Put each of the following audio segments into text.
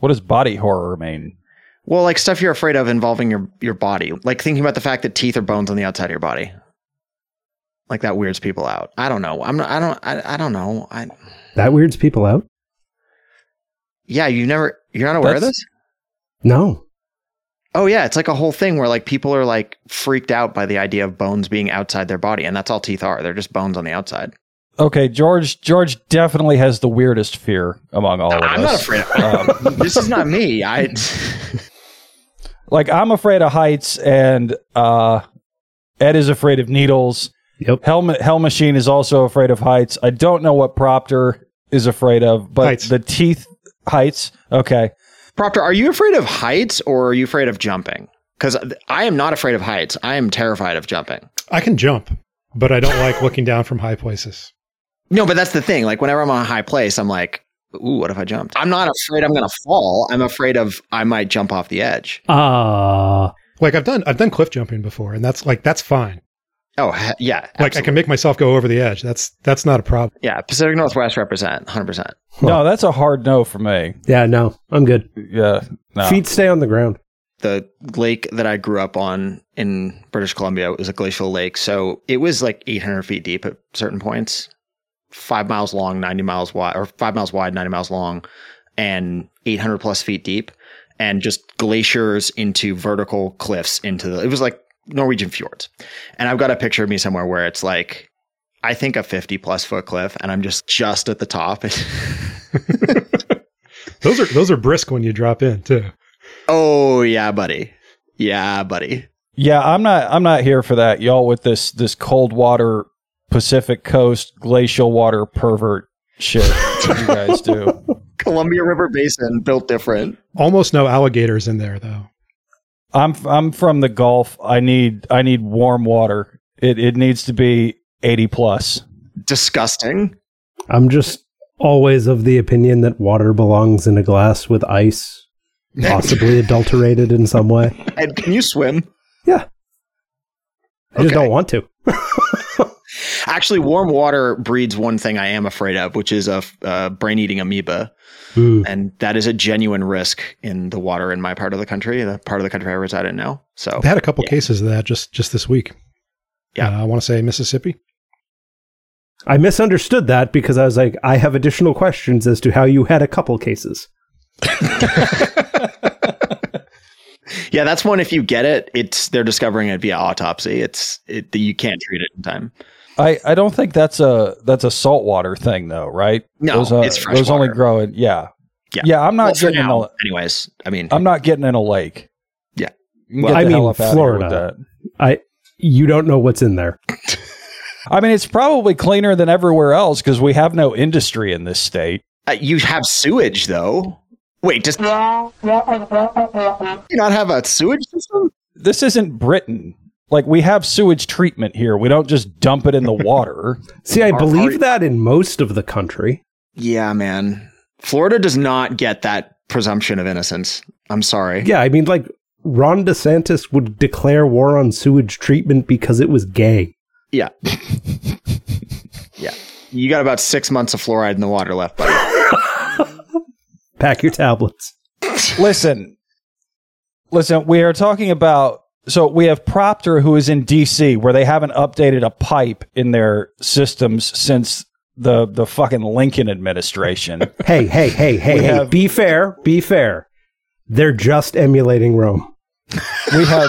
What does body horror mean? Well, like stuff you're afraid of involving your body. Like thinking about the fact that teeth are bones on the outside of your body. Like that weirds people out. I don't know. I don't know. That weirds people out? Yeah, you're not aware of this? No. Oh yeah, it's like a whole thing where like people are like freaked out by the idea of bones being outside their body, and that's all teeth are. They're just bones on the outside. Okay, George definitely has the weirdest fear among all of us. I'm not afraid of this is not me. Like, I'm afraid of heights, and Ed is afraid of needles. Yep. Hell Machine is also afraid of heights. I don't know what Proctor is afraid of, but heights. The teeth heights. Okay. Proctor, are you afraid of heights or are you afraid of jumping? Because I am not afraid of heights. I am terrified of jumping. I can jump, but I don't like looking down from high places. No, but that's the thing. Like whenever I'm on a high place, I'm like, ooh, what if I jumped? I'm not afraid I'm going to fall. I'm afraid of I might jump off the edge. Like I've done cliff jumping before, and that's fine. Oh, yeah. Like absolutely. I can make myself go over the edge. That's not a problem. Yeah, Pacific Northwest represent 100%. No, that's a hard no for me. Yeah, no, I'm good. Yeah. No. Feet stay on the ground. The lake that I grew up on in British Columbia was a glacial lake. So it was like 800 feet deep at certain points, 5 miles long, 90 miles wide, or 5 miles wide, 90 miles long, and 800 plus feet deep, and just glaciers into vertical cliffs it was like Norwegian fjords. And I've got a picture of me somewhere where it's like, I think a 50 plus foot cliff, and I'm just at the top. Those are brisk when you drop in too. Oh yeah, buddy. Yeah, buddy. Yeah, I'm not here for that, y'all, with this cold water Pacific Coast glacial water pervert shit that you guys do. Columbia River Basin built different. Almost no alligators in there though. I'm from the Gulf. I need warm water. It needs to be 80 plus. Disgusting. I'm just always of the opinion that water belongs in a glass with ice, possibly adulterated in some way. And can you swim? Yeah. I just don't want to. Actually, warm water breeds one thing I am afraid of, which is a brain-eating amoeba. Ooh. And that is a genuine risk in the water in my part of the country, the part of the country I reside in now. So They had a couple cases of that just this week. Yeah. I want to say Mississippi. I misunderstood that because I was like, I have additional questions as to how you had a couple cases. Yeah, that's one. If you get it, they're discovering it via autopsy. You can't treat it in time. I don't think that's a saltwater thing though, right? No, it's fresh those only water. grow in I'm not getting in a, anyways. I mean, I'm not getting in a lake. Yeah. You can Well, get I the mean, hell up out of here with Florida. that. You don't know what's in there. I mean, it's probably cleaner than everywhere else because we have no industry in this state. you have sewage though. Wait, does you not have a sewage system? This isn't Britain. Like, we have sewage treatment here. We don't just dump it in the water. See, I believe that in most of the country. Yeah, man. Florida does not get that presumption of innocence. I'm sorry. Yeah, I mean, like, Ron DeSantis would declare war on sewage treatment because it was gay. Yeah. Yeah. You got about 6 months of fluoride in the water left, buddy. Pack your tablets. Listen, we are talking about, so we have Proctor, who is in DC, where they haven't updated a pipe in their systems since the fucking Lincoln administration. Hey, be fair. They're just emulating Rome. We have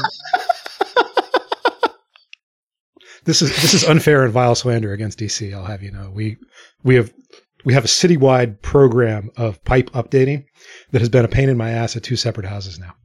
This is unfair and vile slander against DC. I'll have you know. We have a citywide program of pipe updating that has been a pain in my ass at 2 separate houses now.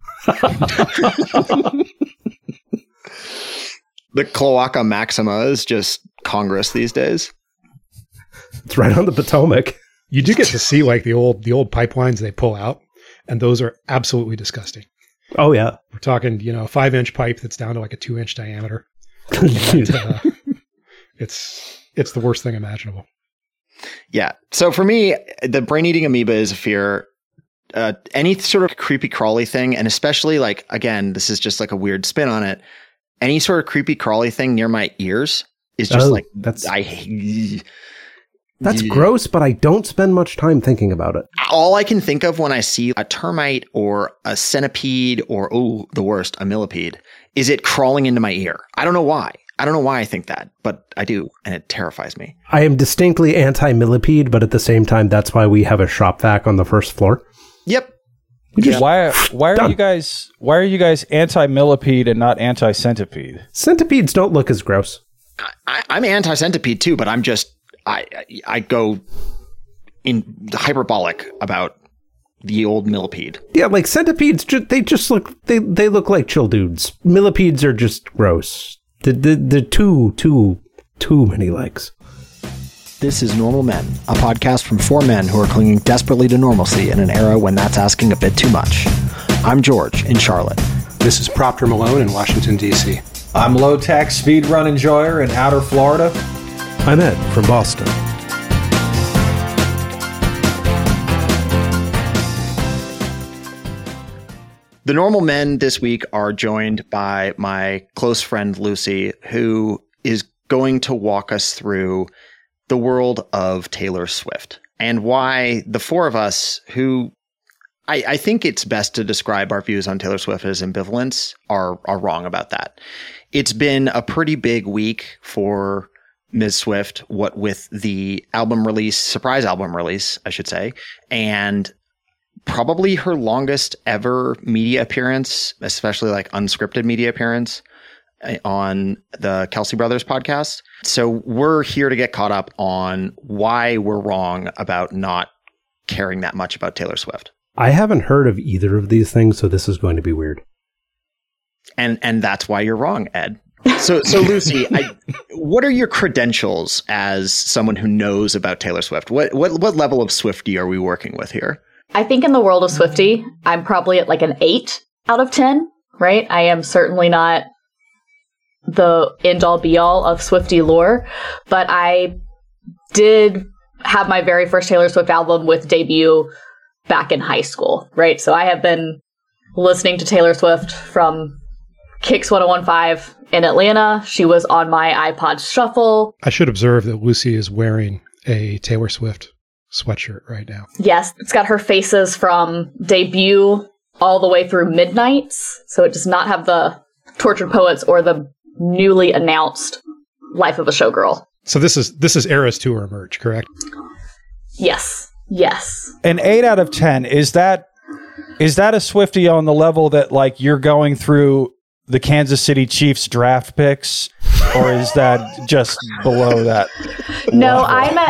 The Cloaca Maxima is just Congress these days. It's right on the Potomac. You do get to see like the old pipelines they pull out, and those are absolutely disgusting. Oh, yeah. We're talking, 5-inch pipe that's down to like a 2-inch diameter. And, it's the worst thing imaginable. Yeah. So for me, the brain-eating amoeba is a fear. Any sort of creepy crawly thing, and especially like, again, this is just like a weird spin on it. Any sort of creepy crawly thing near my ears is just That's gross, but I don't spend much time thinking about it. All I can think of when I see a termite or a centipede or, the worst, a millipede, is it crawling into my ear. I don't know why. I think that, but I do, and it terrifies me. I am distinctly anti-millipede, but at the same time, that's why we have a shop vac on the first floor. Yep. Why are you guys anti-millipede and not anti-centipede? Centipedes don't look as gross. I'm anti-centipede too, but I go in hyperbolic about the old millipede. Yeah, like centipedes, they look like chill dudes. Millipedes are just gross. They're too many legs. This is Normal Men, a podcast from four men who are clinging desperately to normalcy in an era when that's asking a bit too much. I'm George in Charlotte. This is Proctor Malone in Washington, D.C. I'm low-tax speedrun enjoyer in outer Florida. I'm Ed from Boston. The Normal Men this week are joined by my close friend Lucy, who is going to walk us through the world of Taylor Swift and why the four of us who I think it's best to describe our views on Taylor Swift as ambivalence are wrong about that. It's been a pretty big week for Ms. Swift, what with the surprise album release, I should say, and probably her longest ever media appearance, especially like unscripted media appearance on the Kelsey Brothers podcast. So we're here to get caught up on why we're wrong about not caring that much about Taylor Swift. I haven't heard of either of these things, so this is going to be weird. And that's why you're wrong, Ed. So Lucy, what are your credentials as someone who knows about Taylor Swift? What level of Swiftie are we working with here? I think in the world of Swiftie, I'm probably at like an 8 out of 10, right? I am certainly not the end-all be-all of Swiftie lore, but I did have my very first Taylor Swift album with debut back in high school, right? So I have been listening to Taylor Swift from Kicks 101.5 in Atlanta. She was on my iPod Shuffle. I should observe that Lucy is wearing a Taylor Swift sweatshirt right now. Yes, it's got her faces from debut all the way through Midnights, so it does not have the Tortured Poets or the newly announced Life of a Showgirl. So this is Eras Tour merch, correct? Yes. An 8 out of 10, is that a Swiftie on the level that like you're going through the Kansas City Chiefs draft picks, or is that just below that? No,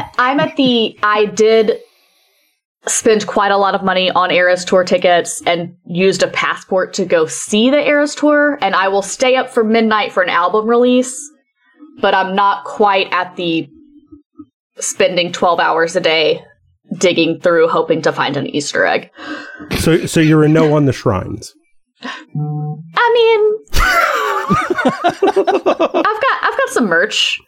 I did spend quite a lot of money on Eras Tour tickets and used a passport to go see the Eras Tour, and I will stay up for midnight for an album release, but I'm not quite at the spending 12 hours a day digging through hoping to find an Easter egg. So you're a no on the shrines. I mean, I've got some merch.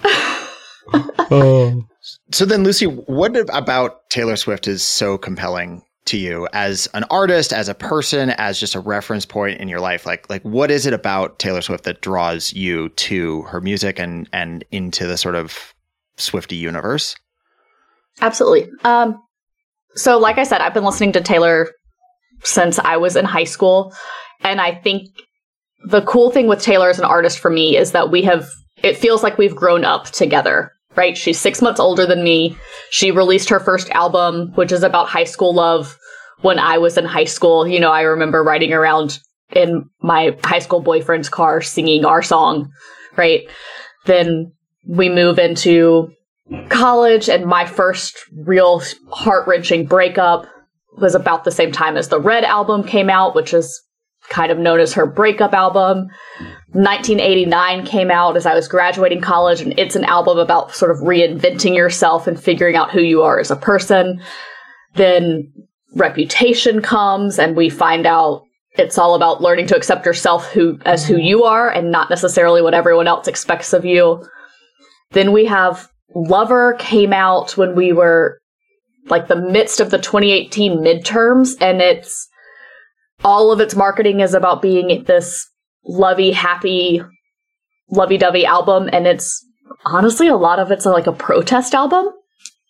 Oh. So then, Lucy, what about Taylor Swift is so compelling to you as an artist, as a person, as just a reference point in your life? Like what is it about Taylor Swift that draws you to her music and into the sort of Swiftie universe? Absolutely. So like I said, I've been listening to Taylor since I was in high school. And I think the cool thing with Taylor as an artist for me is that it feels like we've grown up together, right? She's 6 months older than me. She released her first album, which is about high school love, when I was in high school. You know, I remember riding around in my high school boyfriend's car singing our song, right? Then we move into college, and my first real heart-wrenching breakup was about the same time as the Red album came out, which is kind of known as her breakup album. 1989 came out as I was graduating college, and it's an album about sort of reinventing yourself and figuring out who you are as a person. Then Reputation comes, and we find out it's all about learning to accept yourself as who you are and not necessarily what everyone else expects of you. Then we have Lover came out when we were like the midst of the 2018 midterms, and all of its marketing is about being this lovey, happy, lovey-dovey album, and it's honestly a lot of it's like a protest album.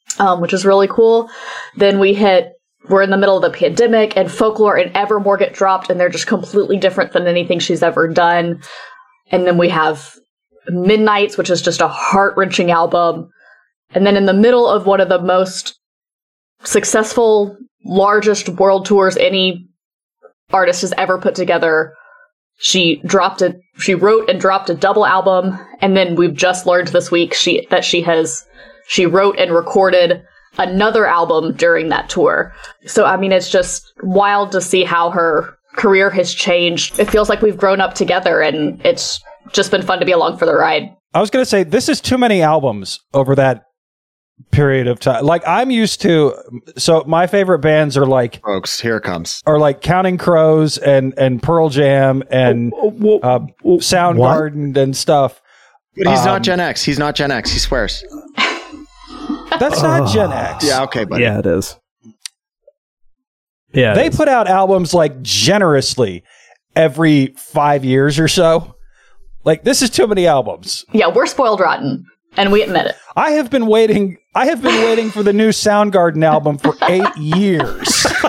which is really cool. Then we're in the middle of the pandemic, and Folklore and Evermore get dropped, and they're just completely different than anything she's ever done. And then we have Midnights, which is just a heart-wrenching album. And then in the middle of one of the most successful, largest world tours any artist has ever put together, she wrote and dropped a double album. And then we've just learned this week that she wrote and recorded another album during that tour. So, I mean, it's just wild to see how her career has changed. It feels like we've grown up together, and it's just been fun to be along for the ride. I was going to say, this is too many albums over that period of time. Like, I'm used to, so my favorite bands are like, Folks, here it comes. Are like Counting Crows and Pearl Jam and Soundgarden and stuff. But he's not Gen X. He's not Gen X. He swears. That's not Gen X. Yeah, okay, buddy. Yeah, it is. Yeah, they put out albums like generously every 5 years or so. Like, this is too many albums. Yeah, we're spoiled rotten, and we admit it. I have been waiting for the new Soundgarden album for 8 years.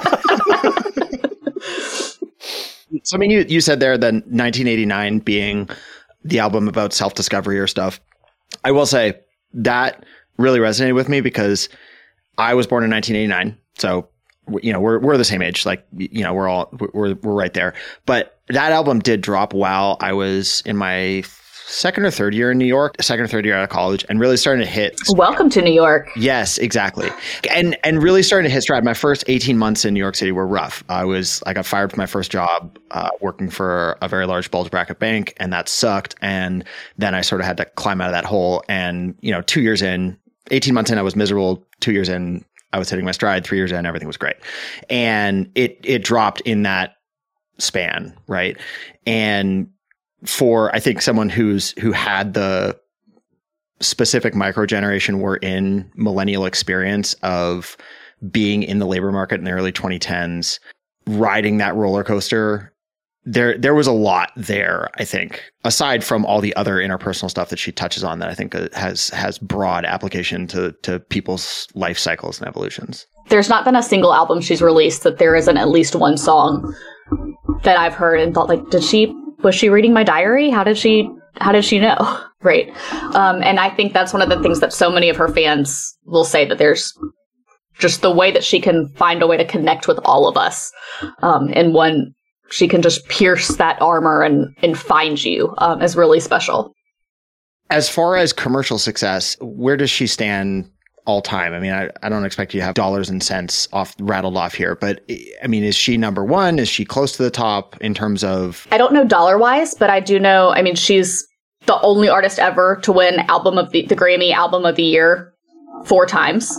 So, I mean, you said there that 1989 being the album about self-discovery or stuff. I will say that really resonated with me because I was born in 1989. So, you know, we're the same age. Like, you know, we're right there. But that album did drop while I was in my second or third year in New York, second or third year out of college, and really starting to hit. Welcome to New York. Yes, exactly. And really starting to hit stride. My first 18 months in New York City were rough. I got fired from my first job working for a very large bulge bracket bank, and that sucked. And then I sort of had to climb out of that hole. And, you know, 2 years in, 18 months in, I was miserable. 2 years in, I was hitting my stride. 3 years in, everything was great. And it dropped in that span, right? And for, I think, someone who had the specific micro generation we're in millennial experience of being in the labor market in the early 2010s, riding that roller coaster, there was a lot there, I think, aside from all the other interpersonal stuff that she touches on that I think has broad application to people's life cycles and evolutions. There's not been a single album she's released that there isn't at least one song that I've heard and thought, like, was she reading my diary? How did she know? Right. And I think that's one of the things that so many of her fans will say, that there's just the way that she can find a way to connect with all of us. And one, she can just pierce that armor and find you, is really special. As far as commercial success, where does she stand all time? I mean, I don't expect you to have dollars and cents rattled off here, but I mean, is she number one? Is she close to the top in terms of? I don't know dollar wise, but I do know, I mean, she's the only artist ever to win the Grammy Album of the Year 4 times.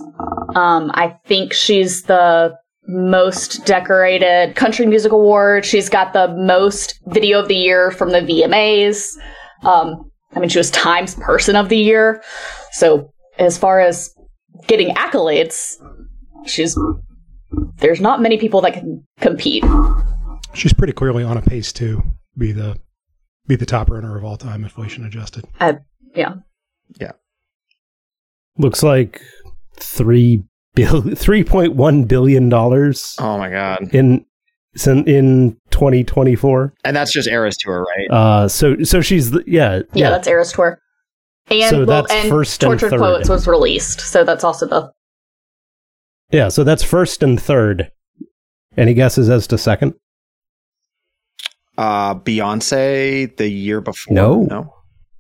I think she's the most decorated country music award. She's got the most video of the year from the VMAs. I mean, she was Times Person of the Year. So as far as getting accolades, there's not many people that can compete. She's pretty clearly on a pace to be the top earner of all time, inflation adjusted. Yeah. Looks like $3.1 billion. Oh my God! In 2024, and that's just Eras Tour, right? So she's that's Eras Tour. And so that's first Tortured and third. Poets was released, so that's also so that's first and third. Any guesses as to second? Beyonce the year before. No.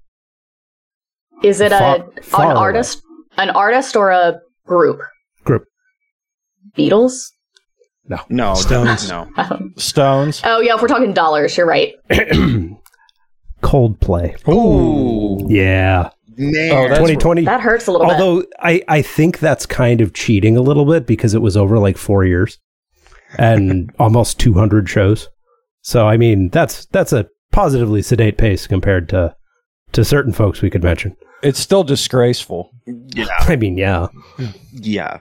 Is it an artist or a group? Group. Beatles? No. Stones. No. Stones. Oh yeah, if we're talking dollars, you're right. Coldplay. Ooh. Yeah. Man. 2020. That hurts a little bit. Although I think that's kind of cheating a little bit because it was over like 4 years and almost 200 shows. So, I mean, that's a positively sedate pace compared to certain folks we could mention. It's still disgraceful. Yeah. I mean, yeah. Yeah.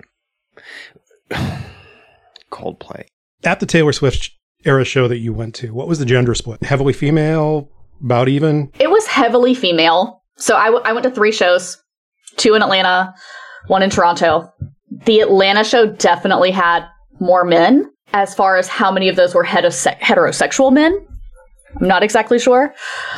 Coldplay. At the Taylor Swift era show that you went to, what was the gender split? Heavily female? About even? It was heavily female. So I went to 3 shows, 2 in Atlanta, one in Toronto. The Atlanta show definitely had more men. As far as how many of those were heterosexual men, I'm not exactly sure.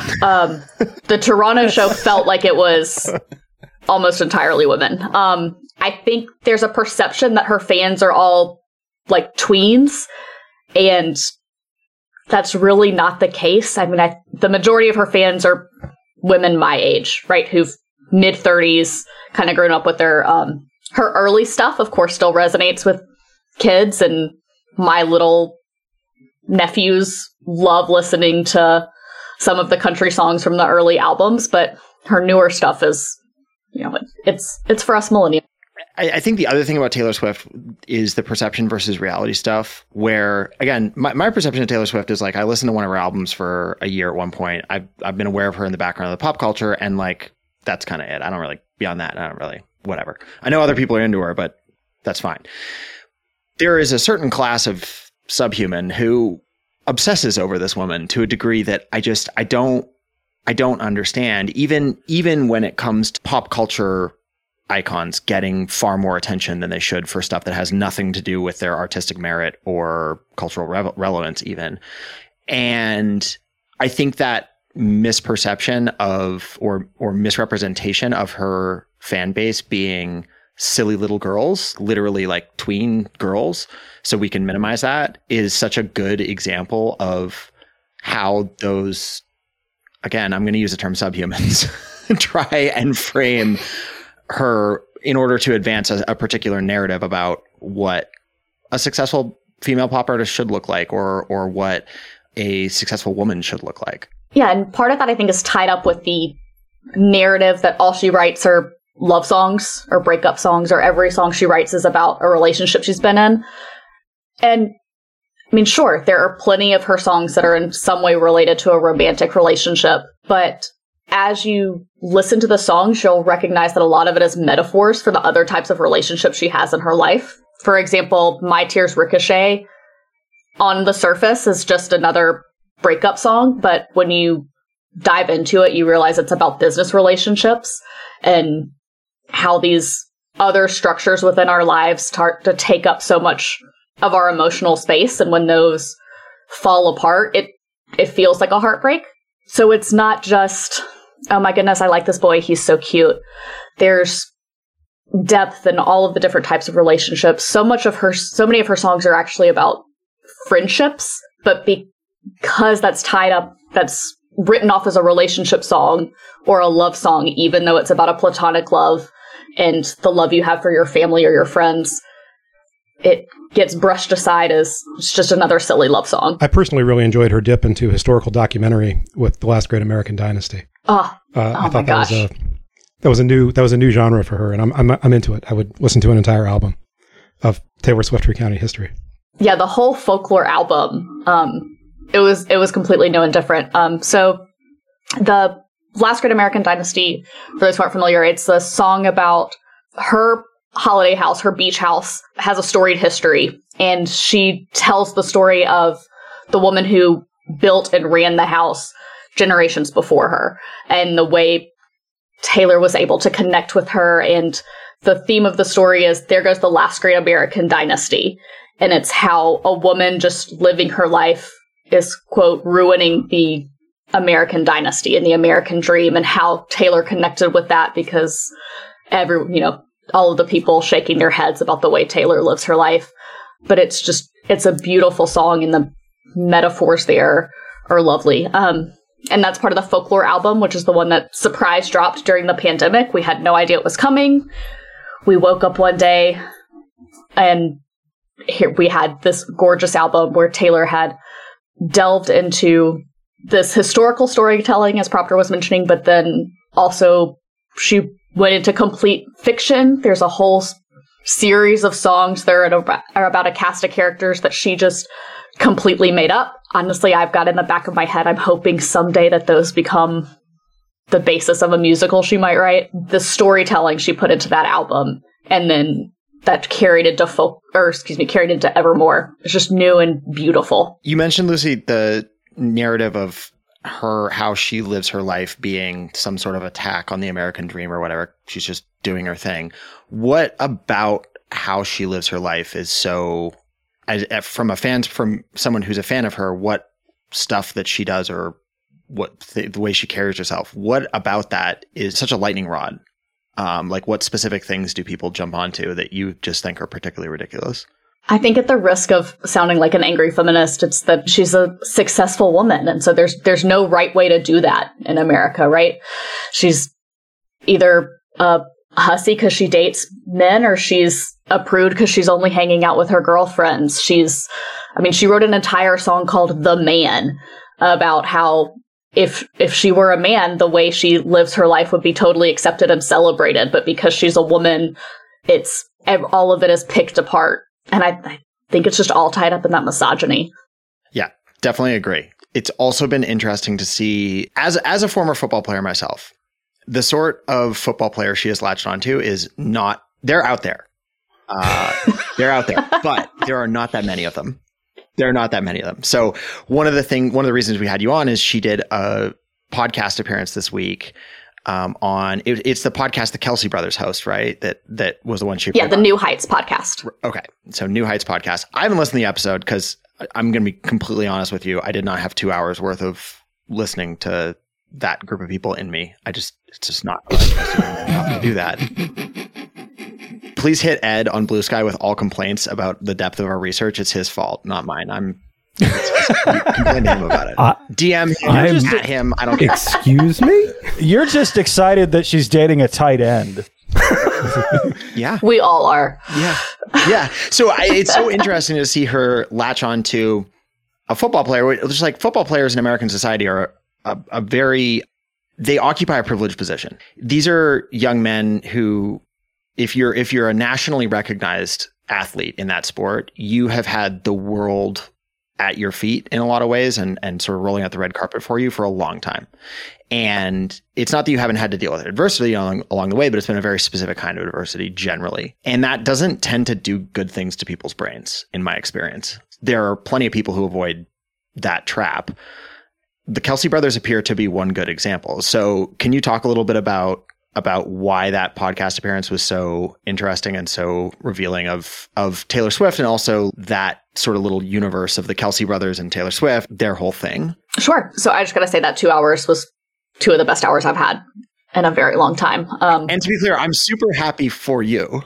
The Toronto show felt like it was almost entirely women. I think there's a perception that her fans are all like tweens, and that's really not the case. I mean, the majority of her fans are women my age, right? Who've mid-30s, kind of grown up with their, her early stuff, of course, still resonates with kids, and my little nephews love listening to some of the country songs from the early albums, but her newer stuff is, it's for us millennials. I think the other thing about Taylor Swift is the perception versus reality stuff, where, again, my perception of Taylor Swift is like, I listened to one of her albums for a year at one point. I've been aware of her in the background of the pop culture, and like, that's kind of it. I don't really, beyond that, I don't really, whatever. I know other people are into her, but that's fine. There is a certain class of subhuman who obsesses over this woman to a degree that I don't understand, even when it comes to pop culture icons getting far more attention than they should for stuff that has nothing to do with their artistic merit or cultural relevance even. And I think that misperception of or misrepresentation of her fan base being silly little girls, literally like tween girls, so we can minimize that, is such a good example of how those, again, I'm going to use the term subhumans, try and frame her in order to advance a particular narrative about what a successful female pop artist should look like, or what a successful woman should look like. Yeah, and part of that I think is tied up with the narrative that all she writes are love songs or breakup songs, or every song she writes is about a relationship she's been in. And I mean, sure, there are plenty of her songs that are in some way related to a romantic relationship, but as you listen to the songs, you'll recognize that a lot of it is metaphors for the other types of relationships she has in her life. For example, My Tears Ricochet, on the surface, is just another breakup song, but when you dive into it, you realize it's about business relationships and how these other structures within our lives start to take up so much of our emotional space, and when those fall apart, it feels like a heartbreak. So it's not just, oh my goodness, I like this boy, he's so cute. There's depth in all of the different types of relationships. So many of her songs are actually about friendships, but because that's tied up, that's written off as a relationship song or a love song, even though it's about a platonic love and the love you have for your family or your friends, it gets brushed aside as it's just another silly love song. I personally really enjoyed her dip into historical documentary with The Last Great American Dynasty. I thought that was a new genre for her, and I'm into it. I would listen to an entire album of Taylor Swift recounting history. Yeah, the whole folklore album, it was completely new and different. So the Last Great American Dynasty, for those who aren't familiar, it's a song about her holiday house, her beach house, has a storied history. And she tells the story of the woman who built and ran the house generations before her, and the way Taylor was able to connect with her. And the theme of the story is there goes the last great American dynasty. And it's how a woman just living her life is, quote, ruining the American dynasty and the American dream, and how Taylor connected with that because all of the people shaking their heads about the way Taylor lives her life. But it's a beautiful song, and the metaphors there are lovely. And that's part of the folklore album, which is the one that surprise dropped during the pandemic. We had no idea it was coming. We woke up one day and here we had this gorgeous album where Taylor had delved into this historical storytelling, as Proctor was mentioning, but then also she went into complete fiction. There's a whole series of songs that are about a cast of characters that she just completely made up. Honestly, I've got in the back of my head, I'm hoping someday that those become the basis of a musical she might write. The storytelling she put into that album, and then that carried into Evermore. It's just new and beautiful. You mentioned, Lucy, the narrative of how she lives her life being some sort of attack on the American dream or whatever. She's just doing her thing. What about how she lives her life is so, from someone who's a fan of her, what stuff that she does or what the way she carries herself, what about that is such a lightning rod? Like what specific things do people jump onto that you just think are particularly ridiculous? I think at the risk of sounding like an angry feminist, it's that she's a successful woman. And so there's no right way to do that in America, right? She's either a hussy because she dates men, or she's a prude because she's only hanging out with her girlfriends. She wrote an entire song called The Man about how if she were a man, the way she lives her life would be totally accepted and celebrated. But because she's a woman, all of it is picked apart. And I think it's just all tied up in that misogyny. Yeah, definitely agree. It's also been interesting to see, as a former football player myself, the sort of football player she has latched onto is not, they're out there. They're out there, but there are not that many of them. There are not that many of them. So one of the reasons we had you on is she did a podcast appearance this week it's the podcast the Kelsey brothers host, right? That was the one she the New Heights podcast. Okay, so New Heights podcast. I haven't listened to the episode because I'm going to be completely honest with you. I did not have 2 hours worth of listening to that group of people in me. It's just not to do that. Please hit Ed on Blue Sky with all complaints about the depth of our research. It's his fault, not mine. Complain to him about it. DM him, at him. I don't care. Excuse me? You're just excited that she's dating a tight end. Yeah. We all are. Yeah. Yeah. So it's so interesting to see her latch on to a football player. Just like football players in American society are they occupy a privileged position. These are young men who, if you're a nationally recognized athlete in that sport, you have had the world at your feet in a lot of ways and sort of rolling out the red carpet for you for a long time. And it's not that you haven't had to deal with adversity along the way, but it's been a very specific kind of adversity generally. And that doesn't tend to do good things to people's brains, in my experience. There are plenty of people who avoid that trap. The Kelsey brothers appear to be one good example. So can you talk a little bit about why that podcast appearance was so interesting and so revealing of Taylor Swift, and also that sort of little universe of the Kelsey brothers and Taylor Swift, their whole thing? Sure. So I just got to say that 2 hours was 2 of the best hours I've had in a very long time. And to be clear, I'm super happy for you.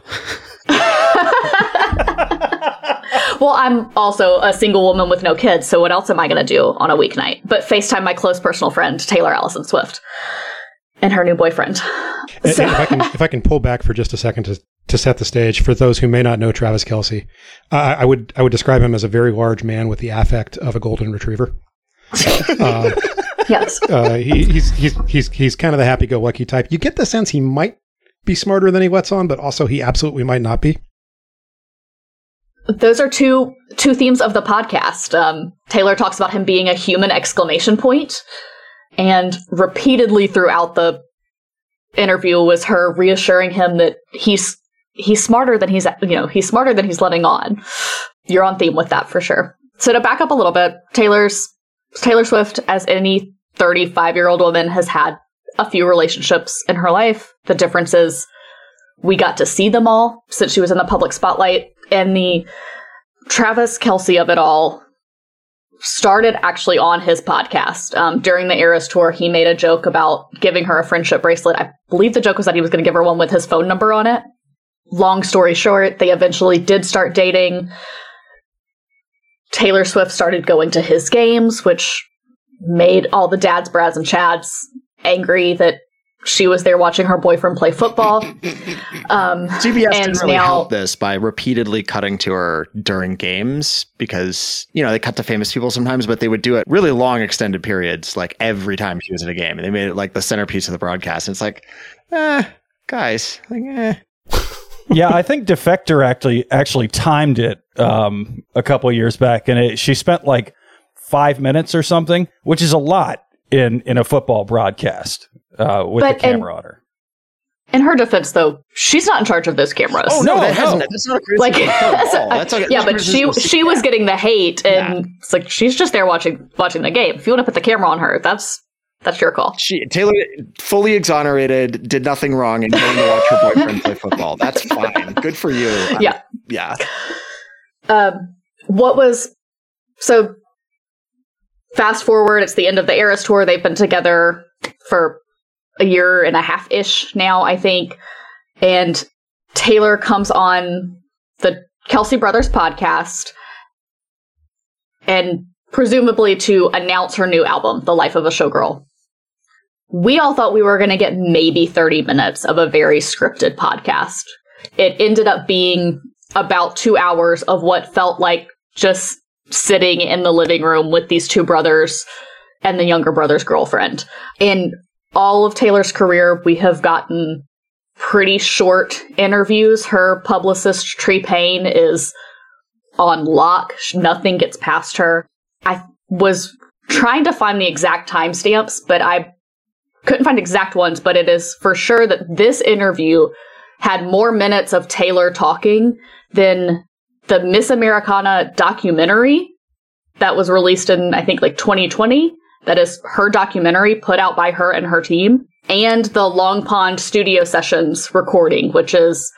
Well, I'm also a single woman with no kids, so what else am I going to do on a weeknight but FaceTime my close personal friend, Taylor Allison Swift, and her new boyfriend. So. If I can pull back for just a second to set the stage for those who may not know Travis Kelce, I would describe him as a very large man with the affect of a golden retriever. Yes, he's kind of the happy-go-lucky type. You get the sense he might be smarter than he lets on, but also he absolutely might not be. Those are two themes of the podcast. Taylor talks about him being a human exclamation point, and repeatedly throughout the interview was her reassuring him that he's smarter than he's letting on. You're on theme with that for sure. So to back up a little bit, Taylor Swift, as any 35-year-old woman, has had a few relationships in her life. The difference is we got to see them all since she was in the public spotlight. And the Travis Kelce of it all started actually on his podcast. During the Eras tour, he made a joke about giving her a friendship bracelet. I believe the joke was that he was going to give her one with his phone number on it. Long story short, they eventually did start dating. Taylor Swift started going to his games, which made all the dads, Brads, and Chads angry that she was there watching her boyfriend play football. CBS didn't really help this by repeatedly cutting to her during games because, they cut to famous people sometimes, but they would do it really long extended periods, like every time she was in a game. And they made it like the centerpiece of the broadcast. And it's like, guys, Yeah, I think Defector actually timed it a couple of years back, and she spent like 5 minutes or something, which is a lot in a football broadcast with the camera on her. In her defense, though, she's not in charge of those cameras. Oh no, that's not a criticism at all. That's like, yeah, but she was getting the hate, and it's like she's just there watching the game. If you want to put the camera on her, that's your call. Taylor, fully exonerated, did nothing wrong, and going to watch her boyfriend play football. That's fine. Good for you. Yeah. So fast forward, it's the end of the Eras tour. They've been together for a year and a half-ish now, I think. And Taylor comes on the Kelsey Brothers podcast, and presumably to announce her new album, The Life of a Showgirl. We all thought we were going to get maybe 30 minutes of a very scripted podcast. It ended up being about 2 hours of what felt like just sitting in the living room with these two brothers and the younger brother's girlfriend. In all of Taylor's career, we have gotten pretty short interviews. Her publicist, Tree Payne, is on lock. Nothing gets past her. I was trying to find the exact timestamps, but I couldn't find exact ones, but it is for sure that this interview had more minutes of Taylor talking than the Miss Americana documentary that was released in, I think, like 2020. That is her documentary put out by her and her team, and the Long Pond studio sessions recording, which is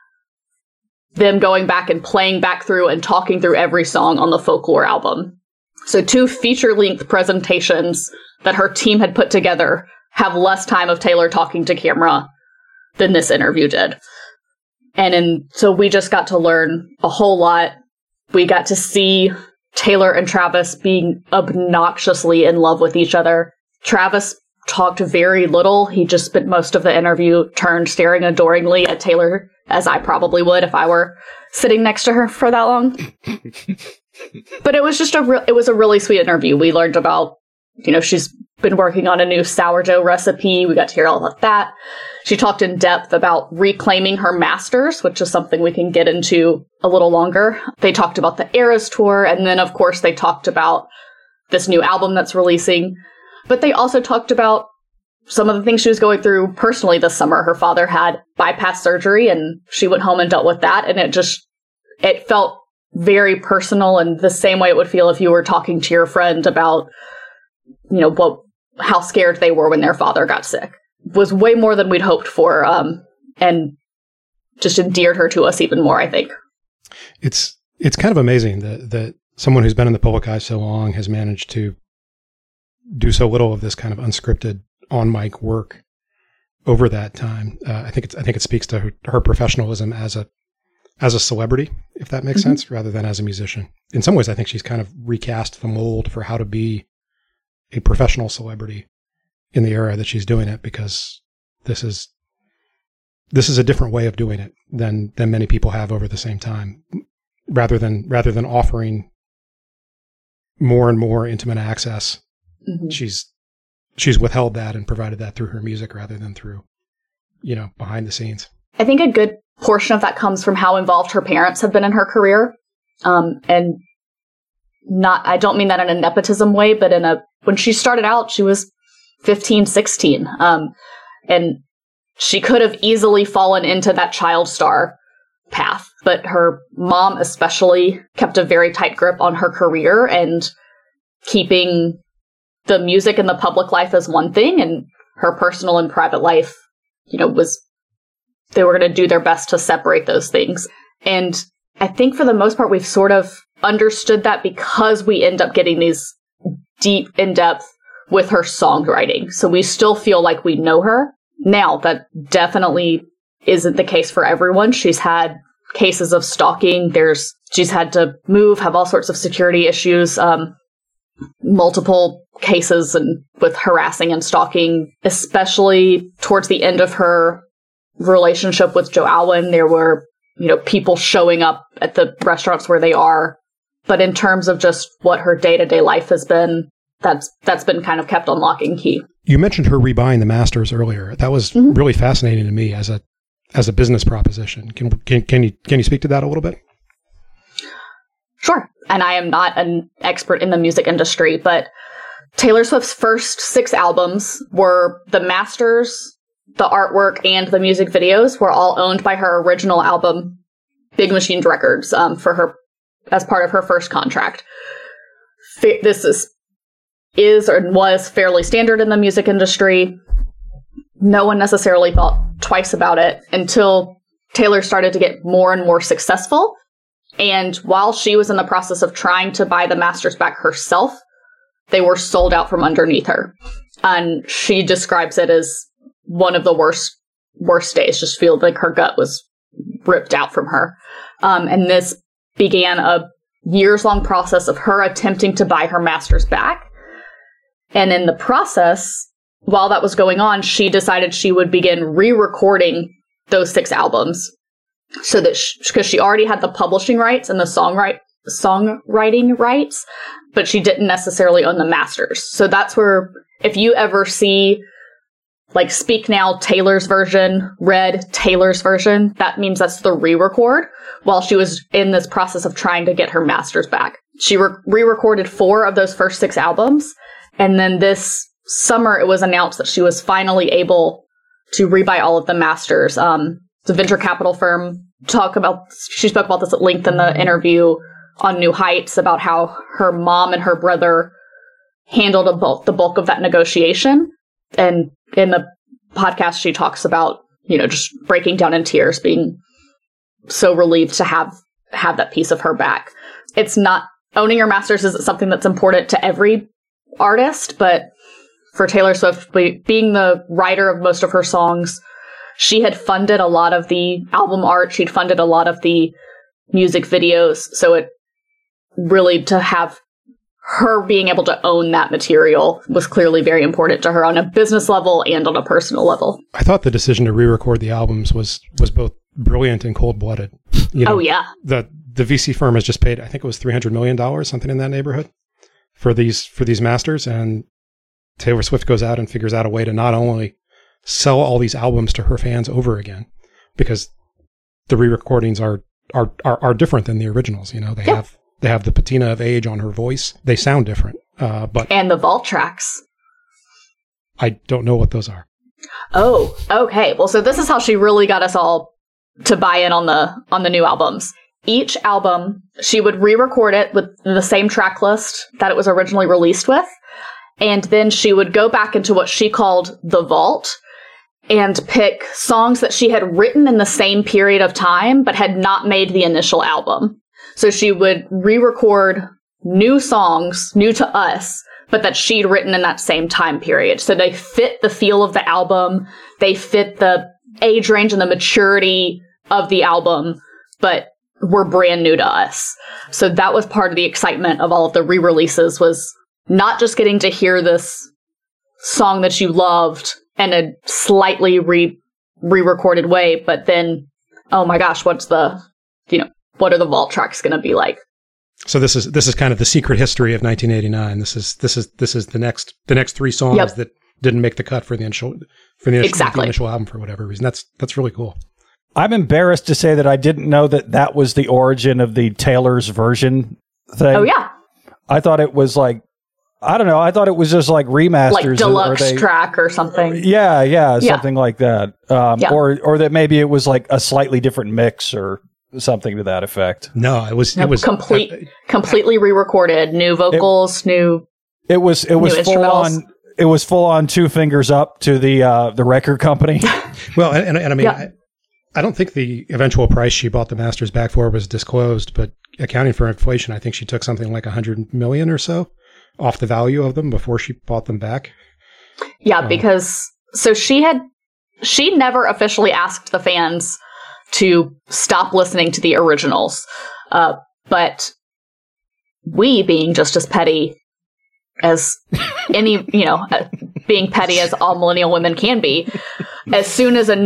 them going back and playing back through and talking through every song on the Folklore album. So 2 feature-length presentations that her team had put together have less time of Taylor talking to camera than this interview did. So we just got to learn a whole lot. We got to see Taylor and Travis being obnoxiously in love with each other. Travis talked very little. He just spent most of the interview turned staring adoringly at Taylor, as I probably would if I were sitting next to her for that long. But it was just it was a really sweet interview. We learned about, she's been working on a new sourdough recipe. We got to hear all about that. She talked in depth about reclaiming her masters, which is something we can get into a little longer. They talked about the Eras tour, and then, of course, they talked about this new album that's releasing. But they also talked about some of the things she was going through personally this summer. Her father had bypass surgery, and she went home and dealt with that, and it felt very personal, and the same way it would feel if you were talking to your friend about, how scared they were when their father got sick. Was way more than we'd hoped for, and just endeared her to us even more, I think. It's kind of amazing that someone who's been in the public eye so long has managed to do so little of this kind of unscripted on mic work over that time. I think it speaks to her professionalism as a celebrity, if that makes sense, rather than as a musician. In some ways, I think she's kind of recast the mold for how to be a professional celebrity in the era that she's doing it, because this is a different way of doing it than many people have over the same time. Rather than offering more and more intimate access, she's withheld that and provided that through her music rather than through, behind the scenes. I think a good portion of that comes from how involved her parents have been in her career. And I don't mean that in a nepotism way, but when she started out, she was 15, 16. And she could have easily fallen into that child star path, but her mom especially kept a very tight grip on her career, and keeping the music and the public life as one thing, and her personal and private life, they were going to do their best to separate those things. And I think for the most part, we've sort of understood that because we end up getting these deep, in-depth with her songwriting. So we still feel like we know her. Now, that definitely isn't the case for everyone. She's had cases of stalking. She's had to move, have all sorts of security issues, multiple cases and with harassing and stalking, especially towards the end of her relationship with Joe Alwyn. There were, people showing up at the restaurants where they are. But in terms of just what her day-to-day life has been, that's been kind of kept on lock and key. You mentioned her rebuying the masters earlier. That was really fascinating to me as a business proposition. Can you speak to that a little bit? Sure. And I am not an expert in the music industry, but Taylor Swift's first 6 albums were the masters the artwork and the music videos were all owned by her original album, Big Machine Records, for her as part of her first contract. This is or was fairly standard in the music industry. No one necessarily thought twice about it until Taylor started to get more and more successful. And while she was in the process of trying to buy the masters back herself, they were sold out from underneath her. And she describes it as one of the worst days. Just feel like her gut was ripped out from her. And this began a years-long process of her attempting to buy her masters back. And in the process, while that was going on, she decided she would begin re-recording those 6 albums. So that because she already had the publishing rights and the songwriting rights, but she didn't necessarily own the masters. So that's where, if you ever see like Speak Now Taylor's version, Red Taylor's version, that means that's the re-record while she was in this process of trying to get her masters back. She re-recorded 4 of those first 6 albums. And then this summer, it was announced that she was finally able to rebuy all of the masters. The venture capital firm she spoke about this at length in the interview on New Heights about how her mom and her brother handled the bulk of that negotiation. And in the podcast, she talks about, just breaking down in tears, being so relieved to have that piece of her back. It's not, owning your masters isn't something that's important to every artist, but for Taylor Swift, being the writer of most of her songs, she had funded a lot of the album art. She'd funded a lot of the music videos. So it really, to have her being able to own that material was clearly very important to her on a business level and on a personal level. I thought the decision to re-record the albums was both brilliant and cold-blooded. Oh, yeah. The VC firm has just paid, I think it was $300 million, something in that neighborhood, for these masters. And Taylor Swift goes out and figures out a way to not only sell all these albums to her fans over again, because the re-recordings are different than the originals. They have the patina of age on her voice. They sound different. And the vault tracks. I don't know what those are. Oh, okay. Well, so this is how she really got us all to buy in on the new albums. Each album, she would re-record it with the same track list that it was originally released with. And then she would go back into what she called the vault and pick songs that she had written in the same period of time, but had not made the initial album. So she would re-record new songs, new to us, but that she'd written in that same time period. So they fit the feel of the album, they fit the age range and the maturity of the album, but were brand new to us. So that was part of the excitement of all of the re-releases, was not just getting to hear this song that you loved in a slightly re-recorded way, but then, oh my gosh, what are the vault tracks going to be like? So this is kind of the secret history of 1989. This is the next 3 songs that didn't make the cut for the initial album for whatever reason. That's really cool. I'm embarrassed to say that I didn't know that was the origin of the Taylor's version thing. Oh yeah, I thought it was like, I don't know. I thought it was just like remasters, like deluxe track or something. Yeah, something like that. Or that maybe it was like a slightly different mix or something to that effect. No, it was completely re-recorded, new vocals, It was full on. It was full on 2 fingers up to the record company. Well, and I mean, I don't think the eventual price she bought the masters back for was disclosed, but accounting for inflation, I think she took something like $100 million or so off the value of them before she bought them back. Yeah, because she never officially asked the fans to stop listening to the originals. But we, being just as petty as any, being petty as all millennial women can be, as soon as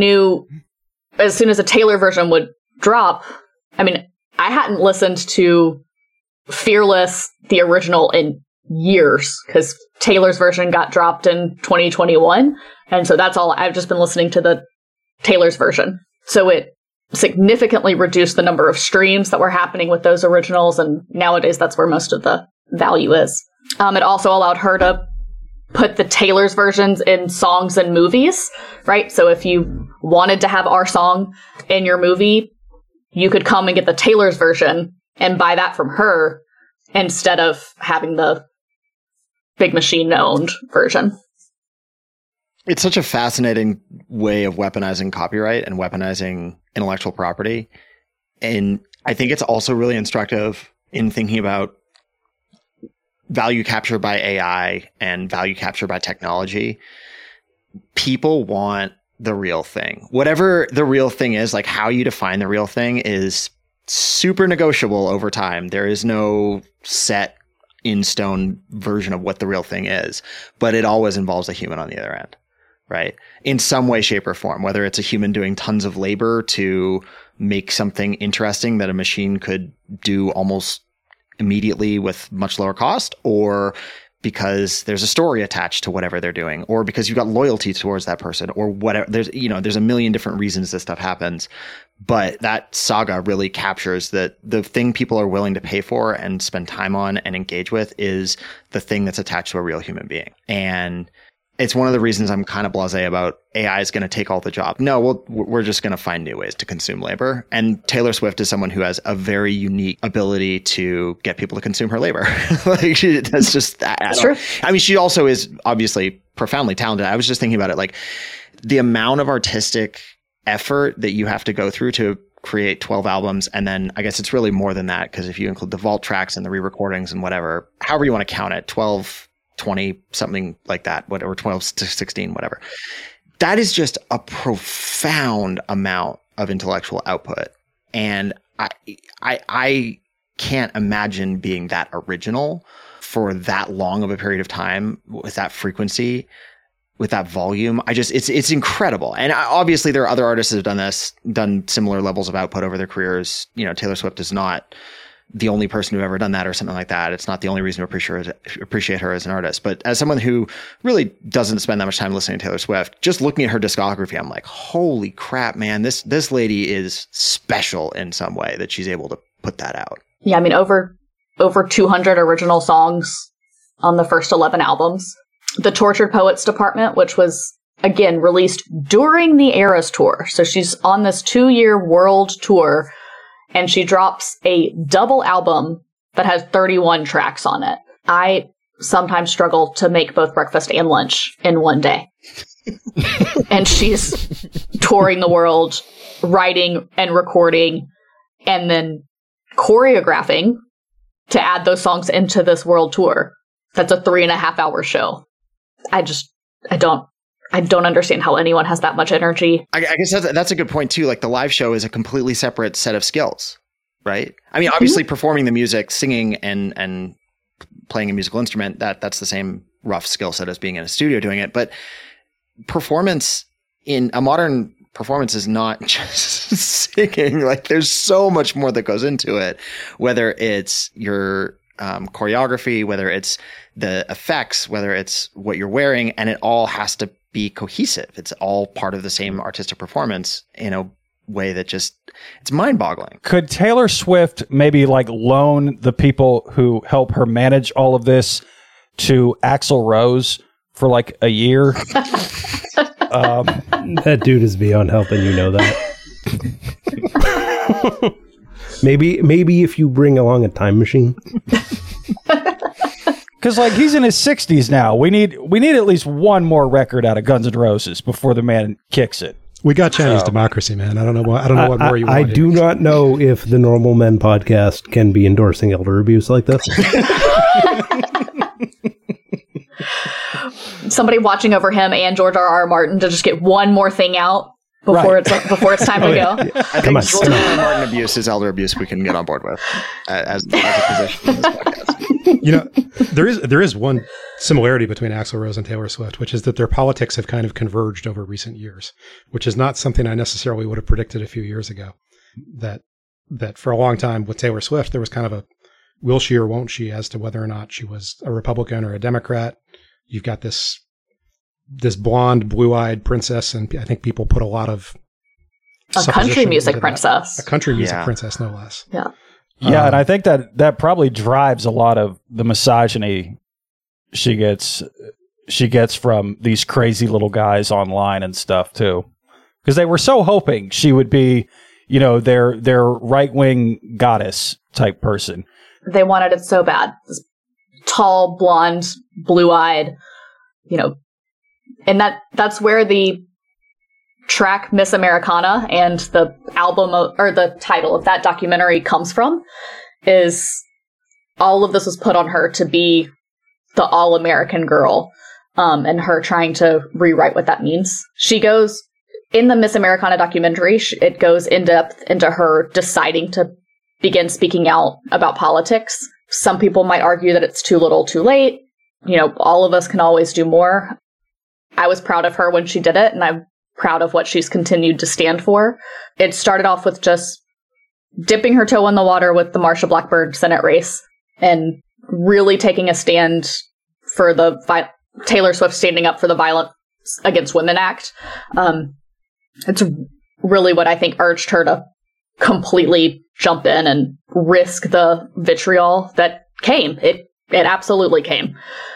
a Taylor version would drop, I mean, I hadn't listened to Fearless, the original, in years, because Taylor's version got dropped in 2021. And so that's all, I've just been listening to the Taylor's version. So it significantly reduced the number of streams that were happening with those originals. And nowadays that's where most of the value is. It also allowed her to put the Taylor's versions in songs and movies, right? So if you wanted to have our song in your movie, you could come and get the Taylor's version and buy that from her instead of having the Big Machine owned version. It's such a fascinating way of weaponizing copyright and weaponizing intellectual property. And I think it's also really instructive in thinking about value capture by AI and value capture by technology. People want the real thing. Whatever the real thing is, like how you define the real thing is super negotiable over time. There is no set in stone version of what the real thing is, but it always involves a human on the other end, right? In some way, shape, or form, whether it's a human doing tons of labor to make something interesting that a machine could do almost immediately with much lower cost, or because there's a story attached to whatever they're doing, or because you've got loyalty towards that person, or whatever. There's a million different reasons this stuff happens. But that saga really captures that the thing people are willing to pay for and spend time on and engage with is the thing that's attached to a real human being. And it's one of the reasons I'm kind of blasé about AI is going to take all the job. No, we're just going to find new ways to consume labor. And Taylor Swift is someone who has a very unique ability to get people to consume her labor. That's just that. That's true. I mean, she also is obviously profoundly talented. I was just thinking about it, like the amount of artistic effort that you have to go through to create 12 albums. And then I guess it's really more than that, because if you include the vault tracks and the re-recordings and whatever, however you want to count it, 12, 20, something like that, whatever, 12 to 16, whatever. That is just a profound amount of intellectual output. And I can't imagine being that original for that long of a period of time with that frequency, with that volume. It's incredible. And obviously there are other artists that have done similar levels of output over their careers. Taylor Swift is not the only person who ever done that or something like that. It's not the only reason to appreciate her as an artist. But as someone who really doesn't spend that much time listening to Taylor Swift, just looking at her discography, I'm like, holy crap, man, this lady is special in some way that she's able to put that out. Yeah, I mean, over 200 original songs on the first 11 albums. The Tortured Poets Department, which was, again, released during the Eras Tour. So she's on this 2-year world tour, and she drops a double album that has 31 tracks on it. I sometimes struggle to make both breakfast and lunch in one day. And she's touring the world, writing and recording, and then choreographing to add those songs into this world tour. That's a 3.5-hour show. I don't understand how anyone has that much energy. I guess that's a good point too. Like the live show is a completely separate set of skills, right? I mean, obviously performing the music, singing and playing a musical instrument, that's the same rough skill set as being in a studio doing it. But performance in a modern performance is not just singing. Like there's so much more that goes into it, whether it's your choreography, whether it's the effects, whether it's what you're wearing, and it all has to be cohesive. It's all part of the same artistic performance in a way that just, it's mind-boggling. Could Taylor Swift maybe like loan the people who help her manage all of this to Axl Rose for like a year? That dude is beyond help, and you know that. Maybe if you bring along a time machine. Because like he's in his 60s now. We need at least one more record out of Guns N' Roses before the man kicks it. We got Chinese democracy, man. I don't know what more you want. I do not know if the Normal Men podcast can be endorsing elder abuse like this. Somebody watching over him and George R.R. Martin to just get one more thing out before it's time to go. Yeah. I think George R.R. Martin abuse is elder abuse we can get on board with as a position in this podcast. There is one similarity between Axl Rose and Taylor Swift, which is that their politics have kind of converged over recent years, which is not something I necessarily would have predicted a few years ago. That for a long time with Taylor Swift, there was kind of a will she or won't she as to whether or not she was a Republican or a Democrat. You've got this blonde, blue-eyed princess, and I think people put a lot of a country music princess. A country music princess, no less. Yeah. Yeah, and I think that probably drives a lot of the misogyny she gets she gets from these crazy little guys online and stuff too, because they were so hoping she would be, you know, their right-wing goddess type person. They wanted it so bad. This tall, blonde, blue-eyed, you know, and that's where the track Miss Americana and the album or the title of that documentary comes from. Is all of this was put on her to be the all-American girl, and her trying to rewrite what that means. She goes in the Miss Americana documentary. It goes in depth into her deciding to begin speaking out about politics. Some people might argue that it's too little, too late. You know, all of us can always do more. I was proud of her when she did it, and I'm proud of what she's continued to stand for. It started off with just dipping her toe in the water with the Marsha Blackburn Senate race and really taking a stand for the Taylor Swift standing up for the Violence Against Women Act. It's really what I think urged her to completely jump in and risk the vitriol that came. It absolutely came.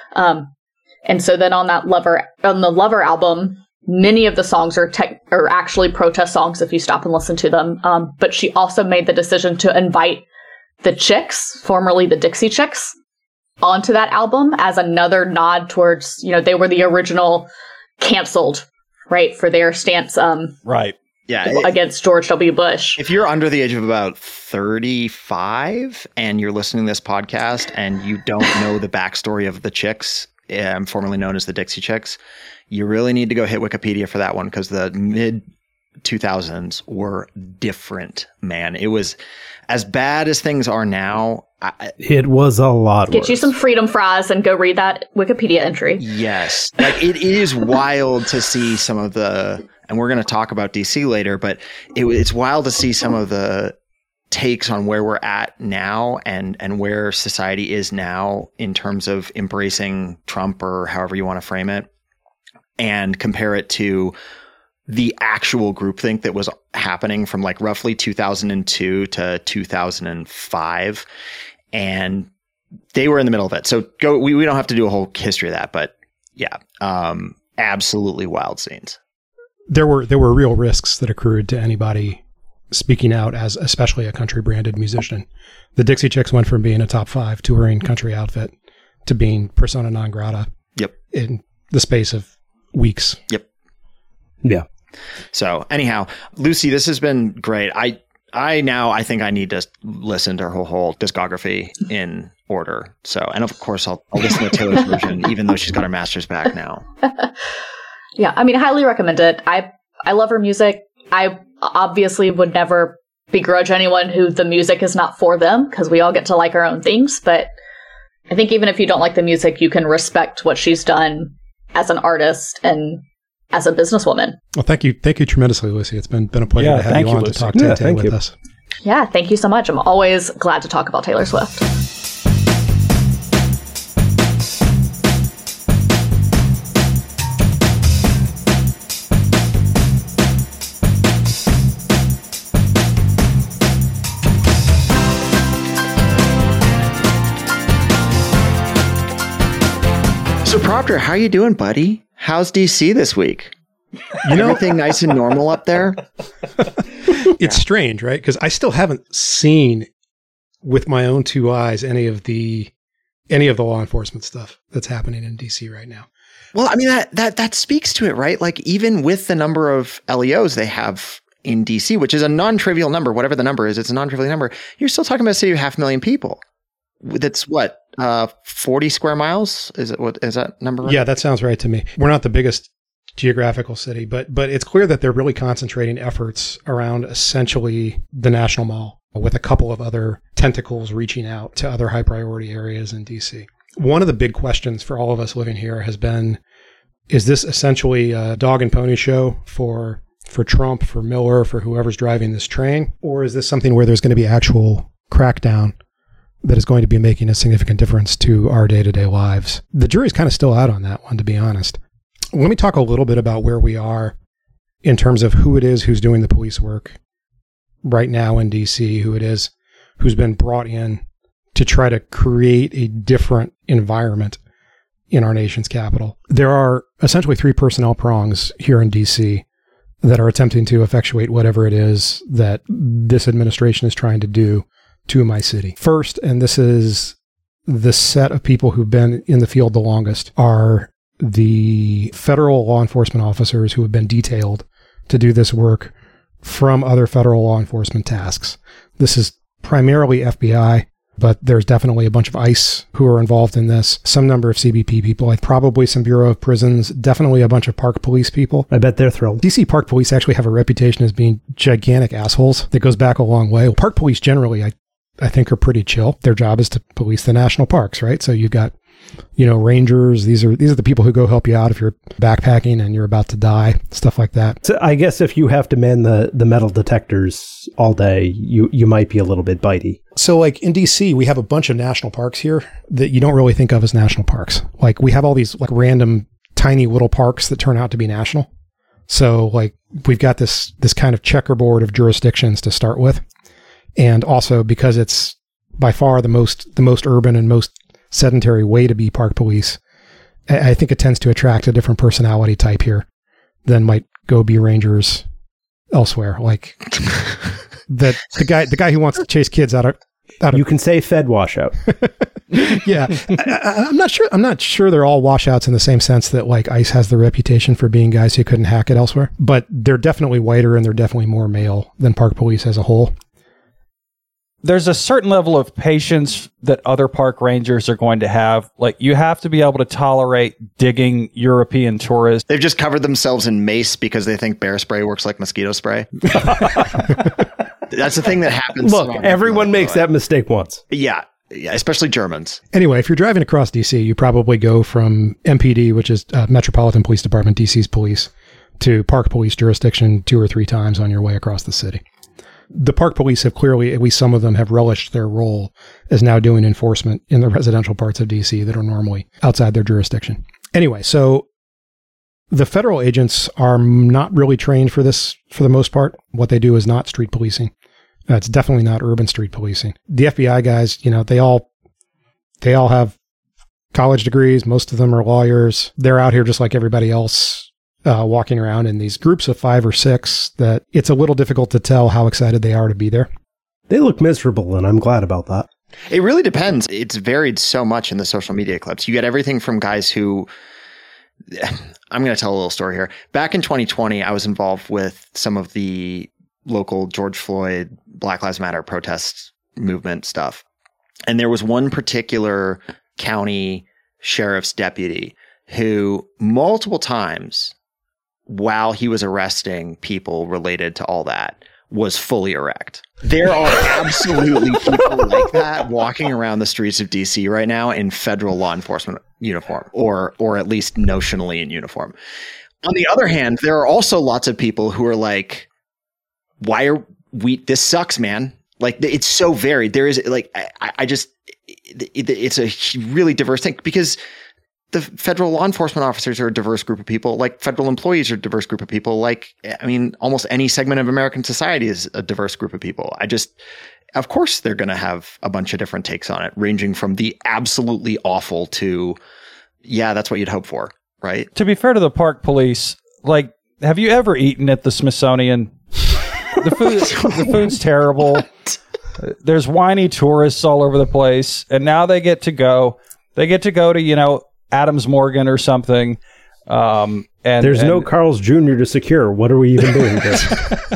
And so then on the Lover album, many of the songs are actually protest songs if you stop and listen to them. But she also made the decision to invite the Chicks, formerly the Dixie Chicks, onto that album as another nod towards, you know, they were the original canceled, right, for their stance right. Yeah, against George W. Bush. If you're under the age of about 35 and you're listening to this podcast and you don't know the backstory of the Chicks, formerly known as the Dixie Chicks, you really need to go hit Wikipedia for that one, because the mid 2000s were different, man. It was as bad as things are now. It was a lot Get worse. you some freedom fries and go read that Wikipedia entry. Yes. Like, it is wild to see some of the, and we're going to talk about DC later, but it's wild to see some of the takes on where we're at now and where society is now in terms of embracing Trump, or however you want to frame it, and compare it to the actual groupthink that was happening from like roughly 2002 to 2005. And they were in the middle of it. So we don't have to do a whole history of that, but yeah, absolutely wild scenes. There were real risks that accrued to anybody speaking out as especially a country branded musician. The Dixie Chicks went from being a top 5 touring country outfit to being persona non grata. Yep. In the space of weeks. Yep. Yeah. So anyhow, Lucy, this has been great. I think I need to listen to her whole discography in order. So, and of course I'll listen to Taylor's version, even though she's got her master's back now. Yeah. I mean, highly recommend it. I love her music. I obviously would never begrudge anyone who the music is not for them, because we all get to like our own things. But I think even if you don't like the music, you can respect what she's done as an artist and as a businesswoman. Well, thank you tremendously, Lucy. It's been a pleasure to have you on to talk Tay with us. Yeah, thank you so much. I'm always glad to talk about Taylor Swift. So Proctor, how you doing, buddy? How's DC this week? You know, everything nice and normal up there? It's strange, right? Because I still haven't seen with my own 2 eyes any of the law enforcement stuff that's happening in DC right now. Well, I mean, that speaks to it, right? Like, even with the number of LEOs they have in DC, which is a non-trivial number, whatever the number is, it's a non-trivial number. You're still talking about a city of 500,000 people. That's what, 40 square miles? Is that number right? Yeah, that sounds right to me. We're not the biggest geographical city, but it's clear that they're really concentrating efforts around essentially the National Mall, with a couple of other tentacles reaching out to other high priority areas in DC. One of the big questions for all of us living here has been, is this essentially a dog and pony show for Trump, for Miller, for whoever's driving this train? Or is this something where there's going to be actual crackdown that is going to be making a significant difference to our day-to-day lives? The jury's kind of still out on that one, to be honest. Let me talk a little bit about where we are in terms of who it is who's doing the police work right now in DC, who it is who's been brought in to try to create a different environment in our nation's capital. There are essentially 3 personnel prongs here in DC that are attempting to effectuate whatever it is that this administration is trying to do to my city. First, and this is the set of people who've been in the field the longest, are the federal law enforcement officers who have been detailed to do this work from other federal law enforcement tasks. This is primarily FBI, but there's definitely a bunch of ICE who are involved in this, some number of CBP people, like probably some Bureau of Prisons, definitely a bunch of park police people. I bet they're thrilled. DC park police actually have a reputation as being gigantic assholes that goes back a long way. Park police generally, I think, are pretty chill. Their job is to police the national parks, right? So you've got, rangers. These are the people who go help you out if you're backpacking and you're about to die, stuff like that. So I guess if you have to man the metal detectors all day, you might be a little bit bitey. So like in DC, we have a bunch of national parks here that you don't really think of as national parks. Like we have all these like random tiny little parks that turn out to be national. So like we've got this kind of checkerboard of jurisdictions to start with. And also because it's by far the most urban and most sedentary way to be park police, I think it tends to attract a different personality type here than might go be rangers elsewhere. Like the guy who wants to chase kids out of you can say Fed washout. Yeah. I'm not sure they're all washouts in the same sense that like ICE has the reputation for being guys who couldn't hack it elsewhere, but they're definitely whiter and they're definitely more male than park police as a whole. There's a certain level of patience that other park rangers are going to have. Like, you have to be able to tolerate digging European tourists. They've just covered themselves in mace because they think bear spray works like mosquito spray. That's the thing that happens. Look, everyone makes that mistake once. Yeah, especially Germans. Anyway, if you're driving across DC, you probably go from MPD, which is Metropolitan Police Department, DC's police, to park police jurisdiction 2 or 3 times on your way across the city. The park police have clearly, at least some of them, have relished their role as now doing enforcement in the residential parts of DC that are normally outside their jurisdiction. Anyway, so the federal agents are not really trained for this for the most part. What they do is not street policing. It's definitely not urban street policing. The FBI guys, they all have college degrees. Most of them are lawyers. They're out here just like everybody else. Walking around in these groups of 5 or 6 that it's a little difficult to tell how excited they are to be there. They look miserable, and I'm glad about that. It really depends. It's varied so much in the social media clips. You get everything from guys who... I'm going to tell a little story here. Back in 2020, I was involved with some of the local George Floyd, Black Lives Matter protest movement stuff. And there was one particular county sheriff's deputy who multiple times, while he was arresting people related to all that, was fully erect. There are absolutely people like that walking around the streets of DC right now in federal law enforcement uniform, or at least notionally in uniform. On the other hand, there are also lots of people who are like, why are we, this sucks, man. Like, it's so varied. There is like, it's a really diverse thing because the federal law enforcement officers are a diverse group of people. Like, federal employees are a diverse group of people. Like, I mean, almost any segment of American society is a diverse group of people. Of course, they're going to have a bunch of different takes on it, ranging from the absolutely awful to, yeah, that's what you'd hope for, right? To be fair to the park police, like, have you ever eaten at the Smithsonian? The food's terrible. There's whiny tourists all over the place, and now they get to go to, Adams Morgan or something. And there's no Carl's Jr. to secure. What are we even doing here?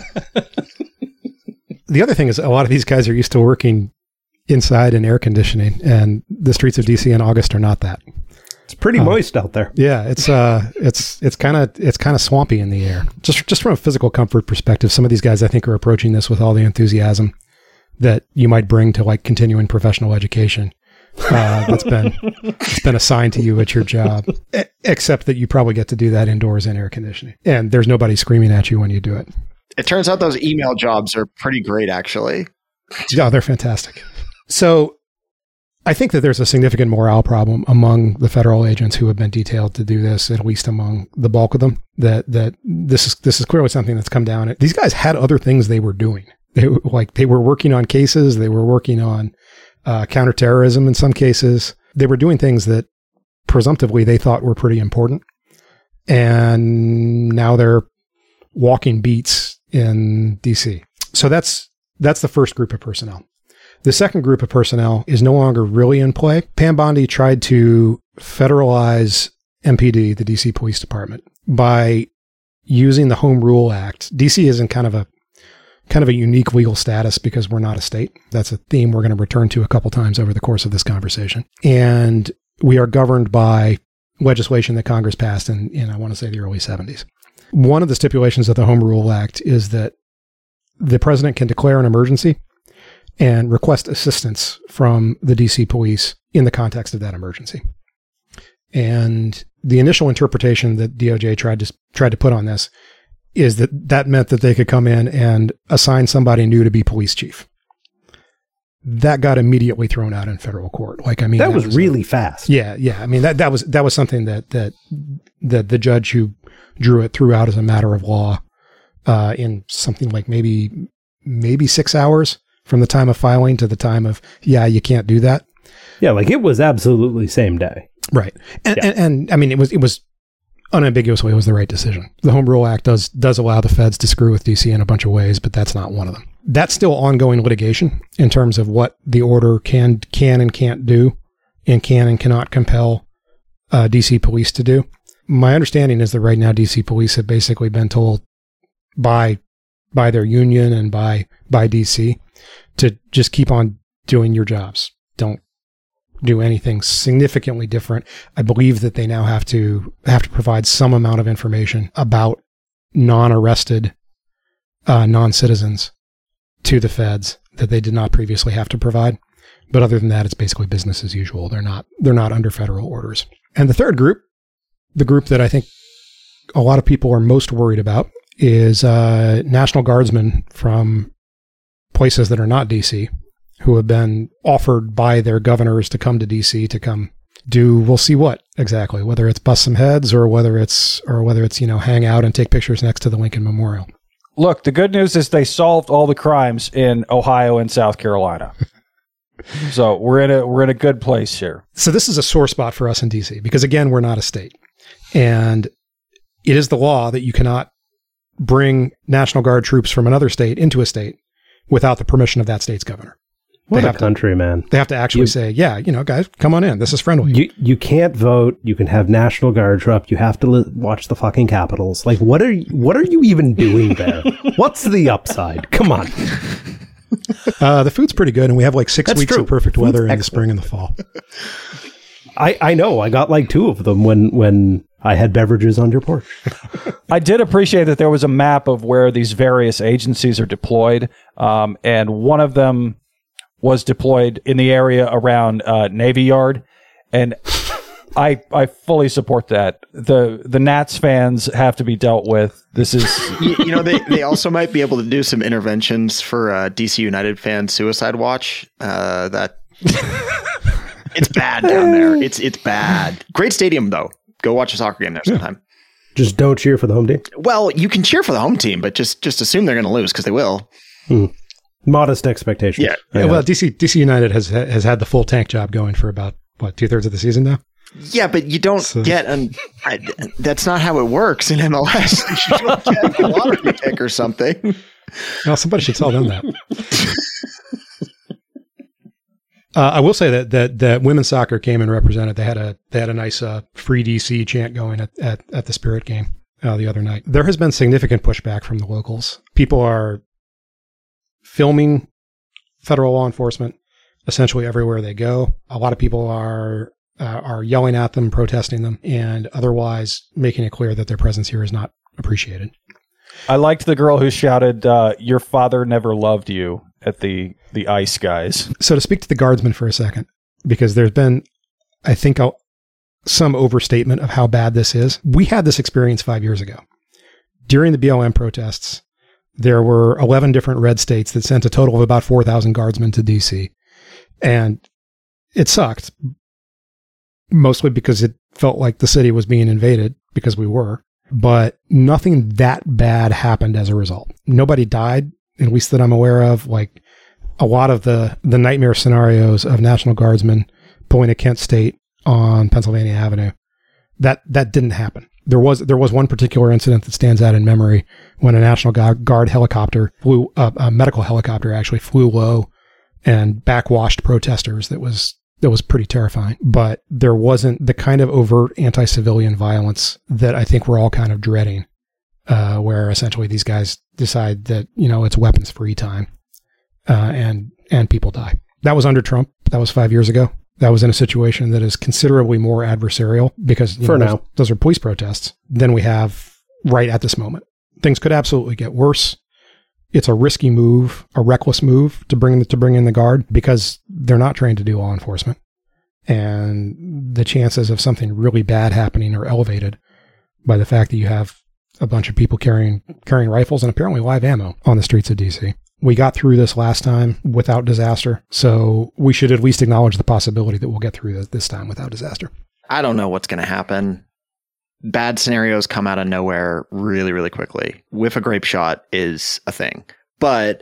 The other thing is a lot of these guys are used to working inside in air conditioning, and the streets of DC in August are not that. It's pretty moist out there. Yeah, it's kind of swampy in the air. Just from a physical comfort perspective, some of these guys I think are approaching this with all the enthusiasm that you might bring to like continuing professional education. That's been assigned to you at your job, except that you probably get to do that indoors in air conditioning, and there's nobody screaming at you when you do it. It turns out those email jobs are pretty great, actually. Yeah, they're fantastic. So I think that there's a significant morale problem among the federal agents who have been detailed to do this, at least among the bulk of them, that this is clearly something that's come down. These guys had other things they were doing. They were working on cases. They were working on counterterrorism in some cases. They were doing things that presumptively they thought were pretty important. And now they're walking beats in DC. So that's the first group of personnel. The second group of personnel is no longer really in play. Pam Bondi tried to federalize MPD, the DC Police Department, by using the Home Rule Act. DC is in kind of a unique legal status because we're not a state. That's a theme we're going to return to a couple times over the course of this conversation. And we are governed by legislation that Congress passed in I want to say the early 70s. One of the stipulations of the Home Rule Act is that the president can declare an emergency and request assistance from the DC police in the context of that emergency. And the initial interpretation that DOJ tried to put on this is that meant that they could come in and assign somebody new to be police chief. That got immediately thrown out in federal court. That was really fast. Yeah. I mean, that was something that the judge who drew it threw out as a matter of law in something like maybe 6 hours from the time of filing to the time of, you can't do that. Yeah, it was absolutely same day. Right. And I mean, it was unambiguously, it was the right decision. The Home Rule Act does allow the feds to screw with DC in a bunch of ways, but that's not one of them. That's still ongoing litigation in terms of what the order can and can't do and can and cannot compel DC police to do. My understanding is that right now DC police have basically been told by their union and by DC to just keep on doing your jobs. Don't do anything significantly different. I believe that they now have to provide some amount of information about non-arrested non-citizens to the feds that they did not previously have to provide. But other than that, it's basically business as usual. They're not under federal orders. And the third group, the group that I think a lot of people are most worried about, is National Guardsmen from places that are not DC, who have been offered by their governors to come to DC to come do, we'll see what exactly, whether it's bust some heads or whether it's hang out and take pictures next to the Lincoln Memorial. Look, the good news is they solved all the crimes in Ohio and South Carolina. So we're in a good place here. So this is a sore spot for us in DC because, again, we're not a state. And it is the law that you cannot bring National Guard troops from another state into a state without the permission of that state's governor. What a country, man. They have to actually say, guys, come on in. This is friendly. You can't vote. You can have National Guard show up. You have to watch the fucking Capitals. What are you even doing there? What's the upside? Come on. The food's pretty good, and we have 6 weeks of perfect weather in the spring and the fall. I know. I got 2 of them when I had beverages on your porch. I did appreciate that there was a map of where these various agencies are deployed, and one of them was deployed in the area around Navy Yard, and I fully support that. The Nats fans have to be dealt with. This is they also might be able to do some interventions for DC United fan suicide watch. That it's bad down there. It's bad. Great stadium though. Go watch a soccer game there sometime. Just don't cheer for the home team. Well, you can cheer for the home team, but just assume they're going to lose because they will. Modest expectations. Yeah. Well, DC United has had the full tank job going for about 2/3 of the season now. Yeah, but you don't get that's not how it works in MLS. You should get a lottery pick or something. Well, somebody should tell them that. I will say that women's soccer came and represented. They had a nice free DC chant going at the Spirit game the other night. There has been significant pushback from the locals. People are filming federal law enforcement essentially everywhere they go. A lot of people are yelling at them, protesting them, and otherwise making it clear that their presence here is not appreciated. I liked the girl who shouted, "Your father never loved you" at the ICE guys. So to speak to the guardsmen for a second, because there's been, I think, some overstatement of how bad this is. We had this experience 5 years ago. During the BLM protests, there were 11 different red states that sent a total of about 4,000 guardsmen to DC. And it sucked, mostly because it felt like the city was being invaded, because we were. But nothing that bad happened as a result. Nobody died, at least that I'm aware of. Like a lot of the nightmare scenarios of National Guardsmen pulling a Kent State on Pennsylvania Avenue. That didn't happen. There was one particular incident that stands out in memory when a National Guard helicopter flew, a medical helicopter actually flew low and backwashed protesters. That was pretty terrifying. But there wasn't the kind of overt anti-civilian violence that I think we're all kind of dreading, where essentially these guys decide that, it's weapons free time, and people die. That was under Trump. That was 5 years ago. That was in a situation that is considerably more adversarial because those are police protests than we have right at this moment. Things could absolutely get worse. It's a risky move, a reckless move to bring in the Guard because they're not trained to do law enforcement. And the chances of something really bad happening are elevated by the fact that you have a bunch of people carrying rifles and apparently live ammo on the streets of DC. We got through this last time without disaster, so we should at least acknowledge the possibility that we'll get through this time without disaster. I don't know what's going to happen. Bad scenarios come out of nowhere really, really quickly. Whiff a grape shot is a thing. But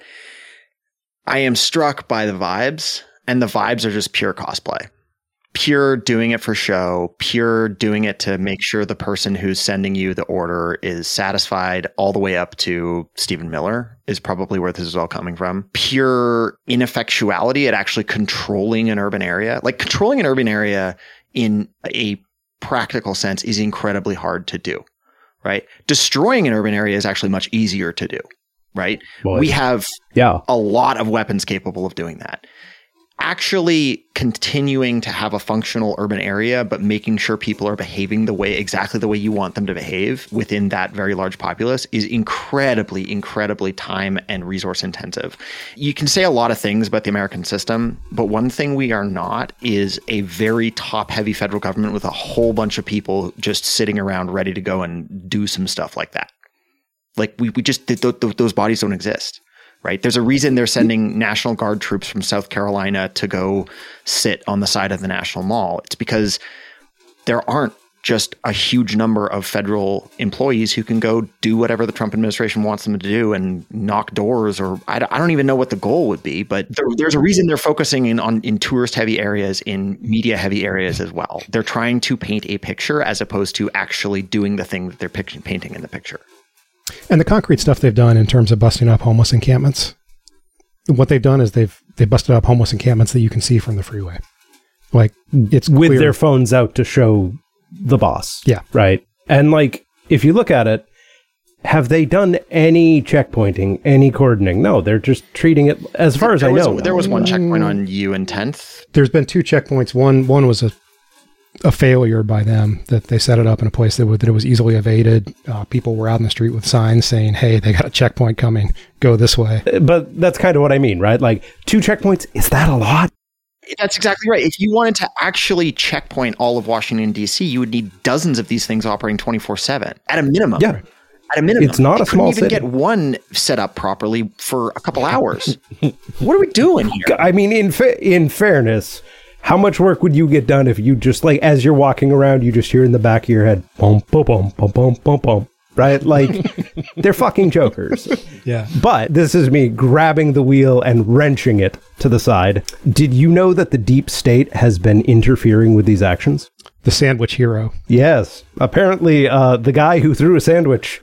I am struck by the vibes, and the vibes are just pure cosplay. Pure doing it for show, pure doing it to make sure the person who's sending you the order is satisfied, all the way up to Stephen Miller is probably where this is all coming from. Pure ineffectuality at actually controlling an urban area. Like controlling an urban area in a practical sense is incredibly hard to do, right? Destroying an urban area is actually much easier to do, right? Boy. We have a lot of weapons capable of doing that. Actually continuing to have a functional urban area, but making sure people are behaving exactly the way you want them to behave within that very large populace is incredibly, incredibly time and resource intensive. You can say a lot of things about the American system, but one thing we are not is a very top heavy federal government with a whole bunch of people just sitting around ready to go and do some stuff like that. Like we just, those bodies don't exist. Right. There's a reason they're sending National Guard troops from South Carolina to go sit on the side of the National Mall. It's because there aren't just a huge number of federal employees who can go do whatever the Trump administration wants them to do and knock doors, or I don't even know what the goal would be, but there's a reason they're focusing in tourist heavy areas, in media heavy areas as well. They're trying to paint a picture as opposed to actually doing the thing that they're painting in the picture. And the concrete stuff they've done in terms of busting up homeless encampments, what they've done is they've busted up homeless encampments that you can see from the freeway. Like it's with clear. Their phones out to show the boss. Yeah. Right. And like, if you look at it, have they done any checkpointing, any cordoning? No, they're just treating it, as far as I know. There was one checkpoint on U and 10th. There's been two checkpoints. One was a failure by them, that they set it up in a place that it was easily evaded. People were out in the street with signs saying, hey, they got a checkpoint coming, go this way. But that's kind of what I mean, right? Like 2 checkpoints, is that a lot? That's exactly right. If you wanted to actually checkpoint all of Washington, D.C., you would need dozens of these things operating 24/7 at a minimum. Yeah. At a minimum. It's not a small city. You couldn't even get one set up properly for a couple hours. What are we doing here? I mean, in fairness, how much work would you get done if you just, like, as you're walking around, you just hear in the back of your head, boom, boom, boom, boom, boom, boom, boom, right? Like, they're fucking jokers. Yeah. But this is me grabbing the wheel and wrenching it to the side. Did you know that the deep state has been interfering with these actions? The sandwich hero. Yes. Apparently, the guy who threw a sandwich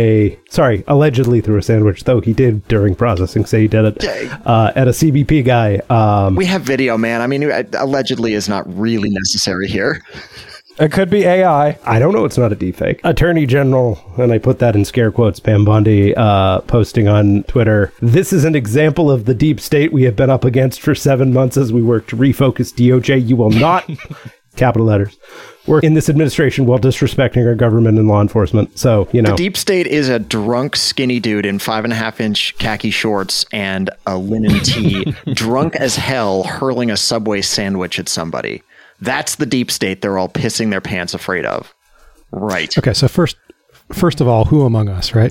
allegedly threw a sandwich, though he did during processing say he did it, at a CBP guy. We have video, man. I mean, allegedly is not really necessary here. It could be AI. I don't know. It's not a deepfake. Attorney General, and I put that in scare quotes, Pam Bondi, posting on Twitter, "This is an example of the deep state we have been up against for 7 months as we work to refocus DOJ. You will not..." capital letters, work in this administration while disrespecting our government and law enforcement. So, you know. The deep state is a drunk, skinny dude in 5.5-inch khaki shorts and a linen tee, drunk as hell, hurling a Subway sandwich at somebody. That's the deep state they're all pissing their pants afraid of. Right. Okay, so first of all, who among us, right?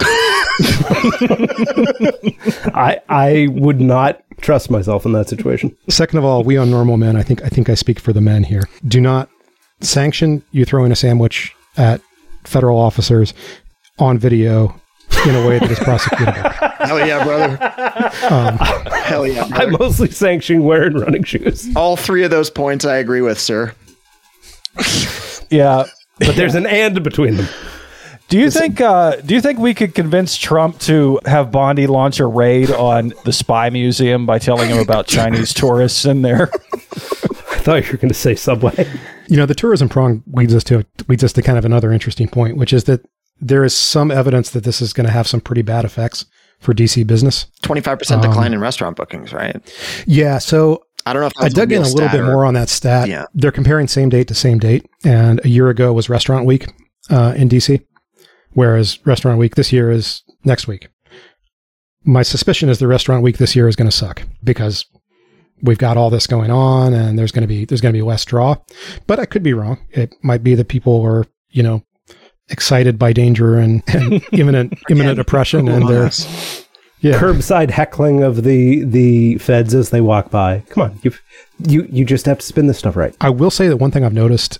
I would not trust myself in that situation. Second of all, we on Normal Men, I think I speak for the men here, do not sanction you throwing a sandwich at federal officers on video in a way that is prosecutable. Hell yeah, brother. Hell yeah, brother. I mostly sanction wearing running shoes. All 3 of those points I agree with, sir. Yeah. But there's an and between them. Do you think we could convince Trump to have Bondi launch a raid on the Spy Museum by telling him about Chinese tourists in there? I thought you were going to say Subway. You know, the tourism prong leads us to kind of another interesting point, which is that there is some evidence that this is going to have some pretty bad effects for DC business. 25% decline in restaurant bookings, right? Yeah. So I don't know if I dug in a little bit more on that stat. Yeah. They're comparing same date to same date. And a year ago was Restaurant Week in DC, whereas Restaurant Week this year is next week. My suspicion is the Restaurant Week this year is going to suck because we've got all this going on and there's going to be less draw. But I could be wrong. It might be that people are, excited by danger and imminent oppression, and they're curbside heckling of the feds as they walk by. Come on, you just have to spin this stuff right. I will say that one thing I've noticed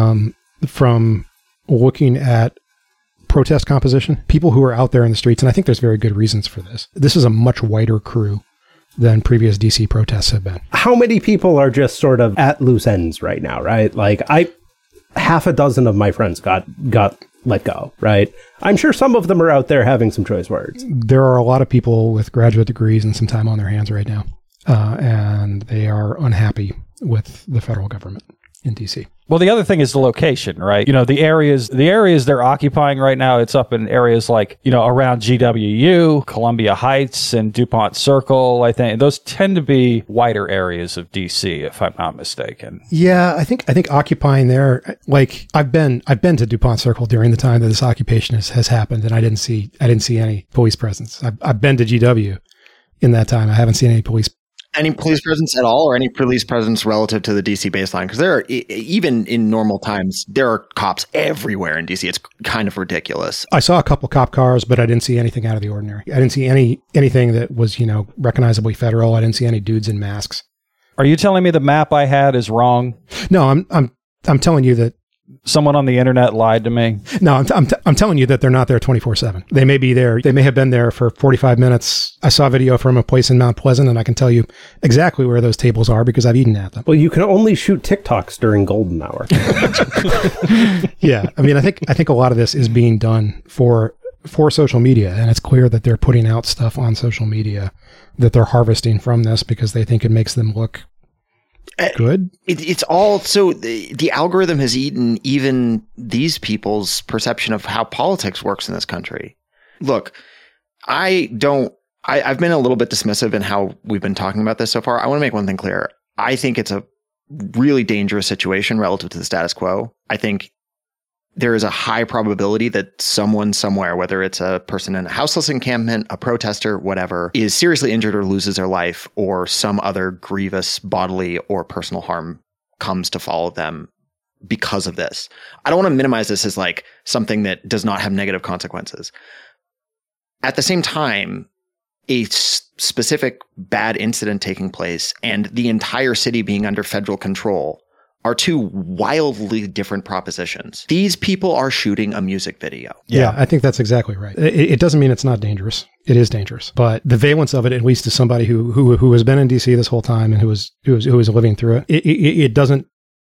from looking at protest composition, people who are out there in the streets, and I think there's very good reasons for this. This is a much wider crew than previous DC protests have been. How many people are just sort of at loose ends right now, right? Like half a dozen of my friends got let go, right? I'm sure some of them are out there having some choice words. There are a lot of people with graduate degrees and some time on their hands right now, and they are unhappy with the federal government in DC. Well, the other thing is the location, right? The areas they're occupying right now, it's up in areas like, around GWU, Columbia Heights, and DuPont Circle, I think. Those tend to be wider areas of DC, if I'm not mistaken. Yeah, I think occupying there, like I've been to DuPont Circle during the time that this occupation has happened, and I didn't see any police presence. I've been to GW in that time. I haven't seen any police presence at all, or any police presence relative to the DC baseline? Because there are, even in normal times, there are cops everywhere in DC. It's kind of ridiculous. I saw a couple cop cars, but I didn't see anything out of the ordinary. I didn't see anything that was, recognizably federal. I didn't see any dudes in masks. Are you telling me the map I had is wrong? No, I'm telling you that someone on the internet lied to me. No, I'm telling you that they're not there 24/7. They may be there. They may have been there for 45 minutes. I saw a video from a place in Mount Pleasant, and I can tell you exactly where those tables are because I've eaten at them. Well, you can only shoot TikToks during golden hour. Yeah, I mean, I think a lot of this is being done for social media, and it's clear that they're putting out stuff on social media that they're harvesting from this because they think it makes them look good. It's all so the algorithm has eaten even these people's perception of how politics works in this country. Look, I've been a little bit dismissive in how we've been talking about this so far. I want to make one thing clear. I think it's a really dangerous situation relative to the status quo. I think there is a high probability that someone somewhere, whether it's a person in a houseless encampment, a protester, whatever, is seriously injured or loses their life, or some other grievous bodily or personal harm comes to follow them because of this. I don't want to minimize this as like something that does not have negative consequences. At the same time, a specific bad incident taking place and the entire city being under federal control are two wildly different propositions. These people are shooting a music video. Yeah, I think that's exactly right. It doesn't mean it's not dangerous. It is dangerous, but the valence of it, at least to somebody who has been in DC this whole time and who is living through it, it doesn't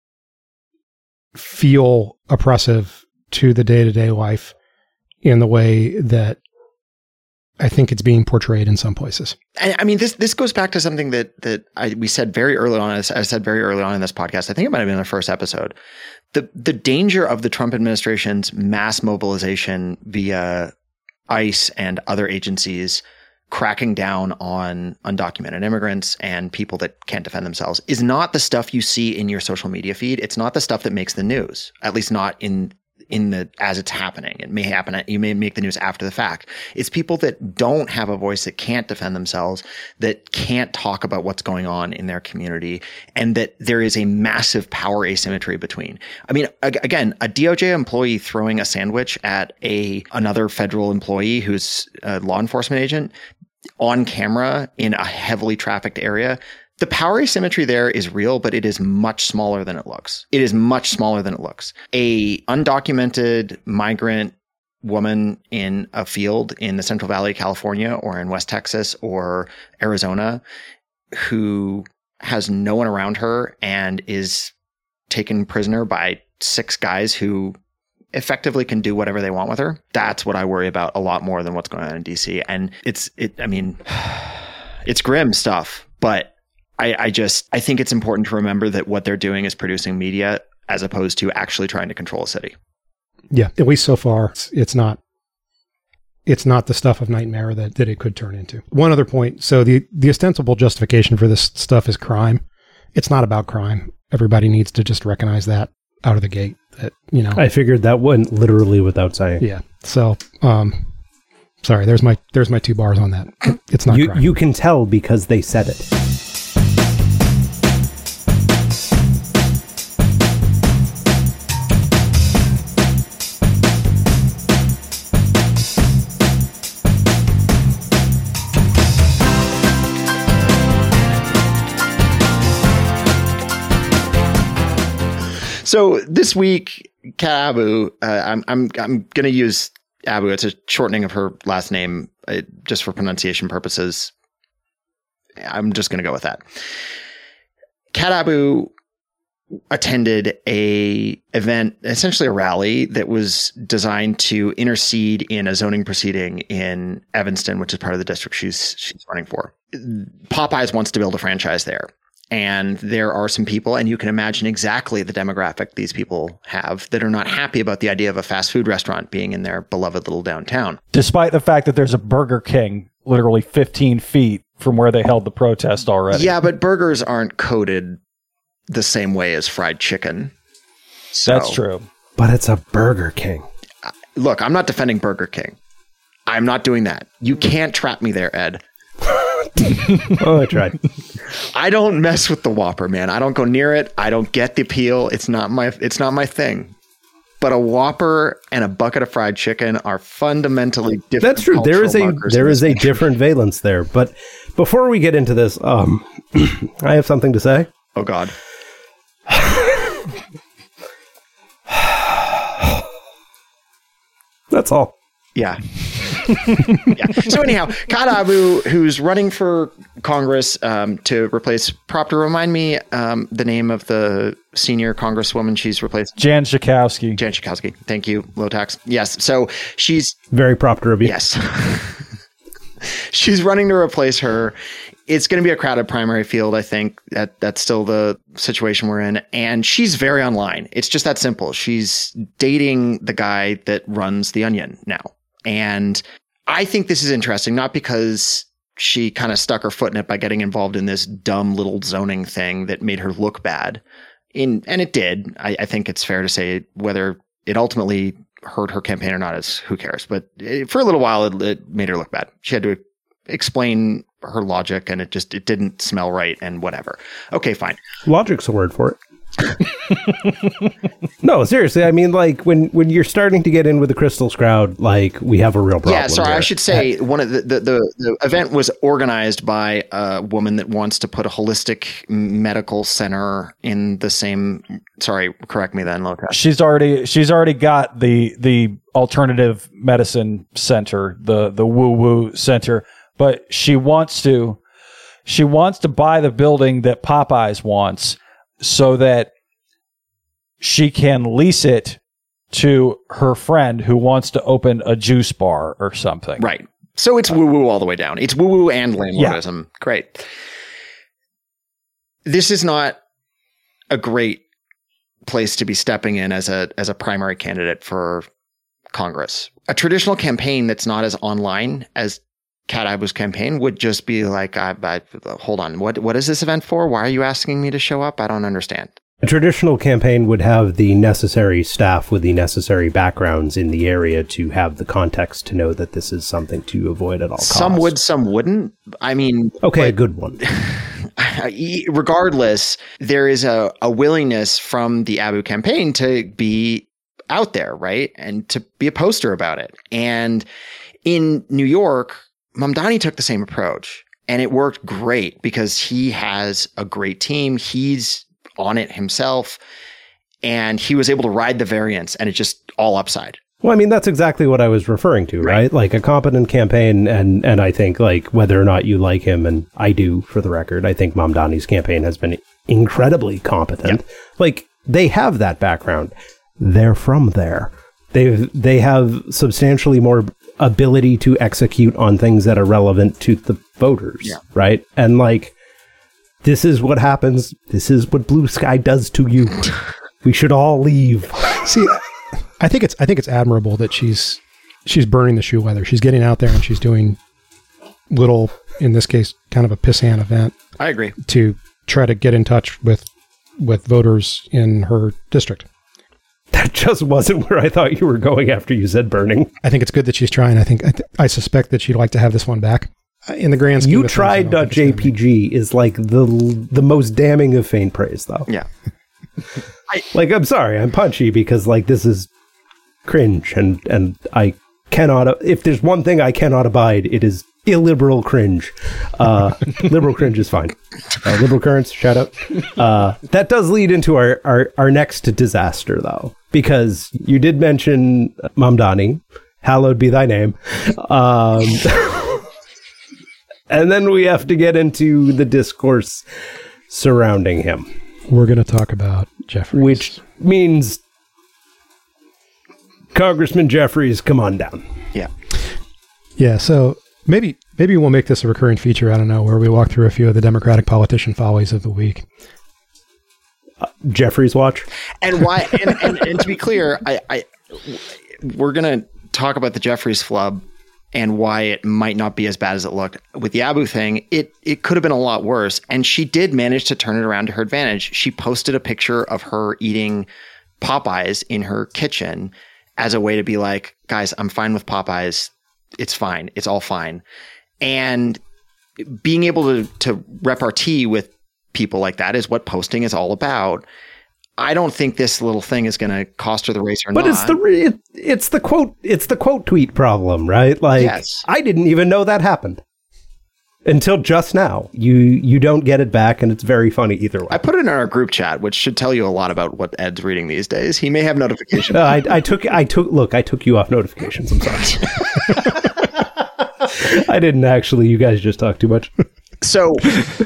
feel oppressive to the day-to-day life in the way that I think it's being portrayed in some places. I mean, this goes back to something that we said very early on. I said very early on in this podcast. I think it might have been the first episode. The danger of the Trump administration's mass mobilization via ICE and other agencies cracking down on undocumented immigrants and people that can't defend themselves is not the stuff you see in your social media feed. It's not the stuff that makes the news, at least not in the as it's happening. It may happen. You may make the news after the fact. It's people that don't have a voice, that can't defend themselves, that can't talk about what's going on in their community, and that there is a massive power asymmetry between. I mean, again, a DOJ employee throwing a sandwich at another federal employee who's a law enforcement agent on camera in a heavily trafficked area. The power asymmetry there is real, but it is much smaller than it looks. It is much smaller than it looks. A undocumented migrant woman in a field in the Central Valley of California or in West Texas or Arizona who has no one around her and is taken prisoner by 6 guys who effectively can do whatever they want with her. That's what I worry about a lot more than what's going on in DC. And it's grim stuff, but I think it's important to remember that what they're doing is producing media as opposed to actually trying to control a city. Yeah, at least so far, it's not the stuff of nightmare that it could turn into. One other point. So the ostensible justification for this stuff is crime. It's not about crime. Everybody needs to just recognize that out of the gate. That, I figured that went literally without saying. Yeah. So, sorry, there's my 2 bars on that. It's not crime. You can tell because they said it. So this week, Kat Abu, I'm going to use Abu. It's a shortening of her last name, just for pronunciation purposes. I'm just going to go with that. Kat Abu attended a event, essentially a rally that was designed to intercede in a zoning proceeding in Evanston, which is part of the district she's running for. Popeyes wants to build a franchise there. And there are some people, and you can imagine exactly the demographic these people have, that are not happy about the idea of a fast food restaurant being in their beloved little downtown. Despite the fact that there's a Burger King literally 15 feet from where they held the protest already. Yeah, but burgers aren't coated the same way as fried chicken. So, that's true. But it's a Burger King. Look, I'm not defending Burger King. I'm not doing that. You can't trap me there, Ed. Oh, I tried. I don't mess with the Whopper, man. I don't go near it. I don't get the appeal. It's not my thing. But a Whopper and a bucket of fried chicken are fundamentally different. That's true. There is a different valence there. But before we get into this, I have something to say. Oh God. That's all. Yeah. Yeah. So anyhow, Kat Abu, who's running for Congress to replace Proctor, remind me the name of the senior Congresswoman she's replaced. Jan Schakowsky. Jan Schakowsky. Thank you, Low Tax. Yes. So she's very Proctor of you. Yes. She's running to replace her. It's going to be a crowded primary field. I think that's still the situation we're in. And she's very online. It's just that simple. She's dating the guy that runs The Onion now. And I think this is interesting, not because she kind of stuck her foot in it by getting involved in this dumb little zoning thing that made her look bad. And it did. I think it's fair to say, whether it ultimately hurt her campaign or not, is who cares. But for a little while, it made her look bad. She had to explain her logic, and it didn't smell right, and whatever. Okay, fine. Logic's a word for it. No, seriously. I mean, like when you're starting to get in with the Crystals crowd, like we have a real problem. Yeah, sorry. I should say one of the event was organized by a woman that wants to put a holistic medical center in the same. Sorry, correct me then, Loka. She's already got the alternative medicine center, the woo woo center, but she wants to buy the building that Popeyes wants, so that she can lease it to her friend who wants to open a juice bar or something. Right. So it's woo-woo all the way down. It's woo-woo and landlordism. Yeah. Great. This is not a great place to be stepping in as a primary candidate for Congress. A traditional campaign that's not as online as Kat Abu's campaign would just be like, hold on, what is this event for? Why are you asking me to show up? I don't understand. A traditional campaign would have the necessary staff with the necessary backgrounds in the area to have the context to know that this is something to avoid at all costs. Some would, some wouldn't. I mean... Okay, a good one. Regardless, there is a willingness from the Abu campaign to be out there, right? And to be a poster about it. And in New York, Mamdani took the same approach, and it worked great because he has a great team. He's on it himself, and he was able to ride the variance, and it's just all upside. Well, I mean, that's exactly what I was referring to, right? Like a competent campaign, and I think, like, whether or not you like him, and I do, for the record, I think Mamdani's campaign has been incredibly competent. Yep. Like, they have that background. they're from there. They have substantially more ability to execute on things that are relevant to the voters, right? And like, this is what happens. This is what Blue Sky does to you. We should all leave. See, I think it's admirable that she's burning the shoe leather. She's getting out there and she's doing little, in this case, kind of a pissant event. I agree. To try to get in touch with voters in her district. That just wasn't where I thought you were going after you said burning. I think it's good that she's trying. I suspect that she'd like to have this one back. In the grand scheme You of tried things, .jpg is like the most damning of faint praise, though. Yeah. I'm sorry, I'm punchy because like this is cringe, and I cannot. If there's one thing I cannot abide, it is illiberal cringe. Liberal cringe is fine. Liberal currents, shout out. That does lead into our next disaster, though, because you did mention Mamdani, hallowed be thy name. And then we have to get into the discourse surrounding him. We're going to talk about Jeffries. Which means Congressman Jeffries, come on down. Yeah. Yeah, so maybe we'll make this a recurring feature, I don't know, where we walk through a few of the Democratic politician follies of the week. Jeffries watch. And why? And to be clear, we're going to talk about the Jeffries flub and why it might not be as bad as it looked. With the Abu thing, it could have been a lot worse. And she did manage to turn it around to her advantage. She posted a picture of her eating Popeyes in her kitchen as a way to be like, guys, I'm fine with Popeyes. It's fine. It's all fine. And being able to repartee with people like that is what posting is all about. I don't think this little thing is going to cost her the race or not. But it's the quote tweet problem, right? Like, yes. I didn't even know that happened until just now. You don't get it back, and it's very funny either way. I put it in our group chat, which should tell you a lot about what Ed's reading these days. He may have notifications. I took you off notifications. I'm sorry. I didn't actually. You guys just talk too much. So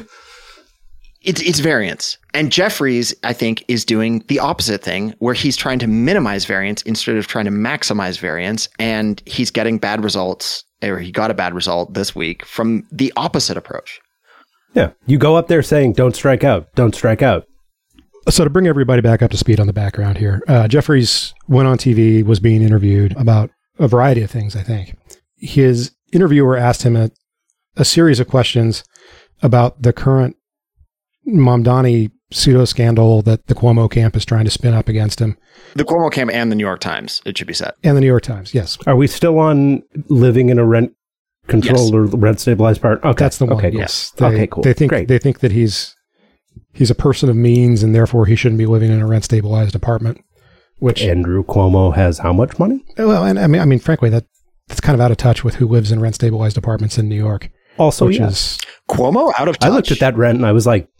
it's variance. And Jeffries, I think, is doing the opposite thing where he's trying to minimize variance instead of trying to maximize variance. And he's getting bad results, or he got a bad result this week from the opposite approach. Yeah. You go up there saying, don't strike out. Don't strike out. So to bring everybody back up to speed on the background here, Jeffries went on TV, was being interviewed about a variety of things, I think. His interviewer asked him a series of questions about the current Mamdani pseudo-scandal that the Cuomo camp is trying to spin up against him. The Cuomo camp and the New York Times, it should be said. And the New York Times, yes. Are we still on living in a rent-controlled or rent-stabilized part? Okay. That's the one, okay, yes. Cool. Okay, cool. They think that he's a person of means, and therefore he shouldn't be living in a rent-stabilized apartment. Which Andrew Cuomo has how much money? Well, and I mean, frankly, that's kind of out of touch with who lives in rent-stabilized apartments in New York. Also, is Cuomo out of touch. I looked at that rent and I was like,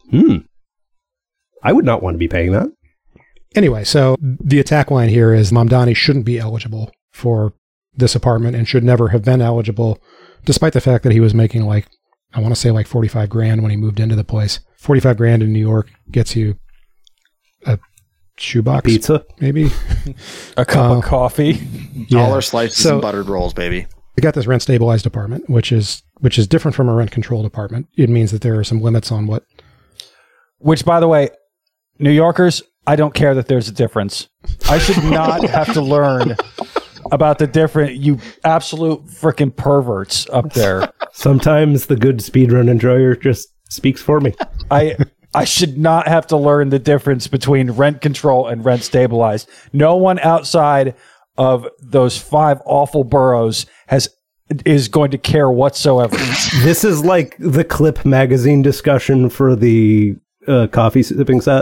I would not want to be paying that. Anyway, so the attack line here is Mamdani shouldn't be eligible for this apartment and should never have been eligible, despite the fact that he was making I want to say $45,000 when he moved into the place. $45,000 in New York gets you a shoebox, pizza, maybe a cup of coffee, dollar slices and buttered rolls, baby. They got this rent stabilized apartment, which is different from a rent controlled apartment. It means that there are some limits on what. Which, by the way, New Yorkers, I don't care that there's a difference. I should not have to learn about the different, you absolute freaking perverts up there. Sometimes the good speedrun enjoyer just speaks for me. I should not have to learn the difference between rent control and rent stabilized. No one outside of those 5 awful boroughs is going to care whatsoever. This is like the Clip magazine discussion for the coffee sipping set.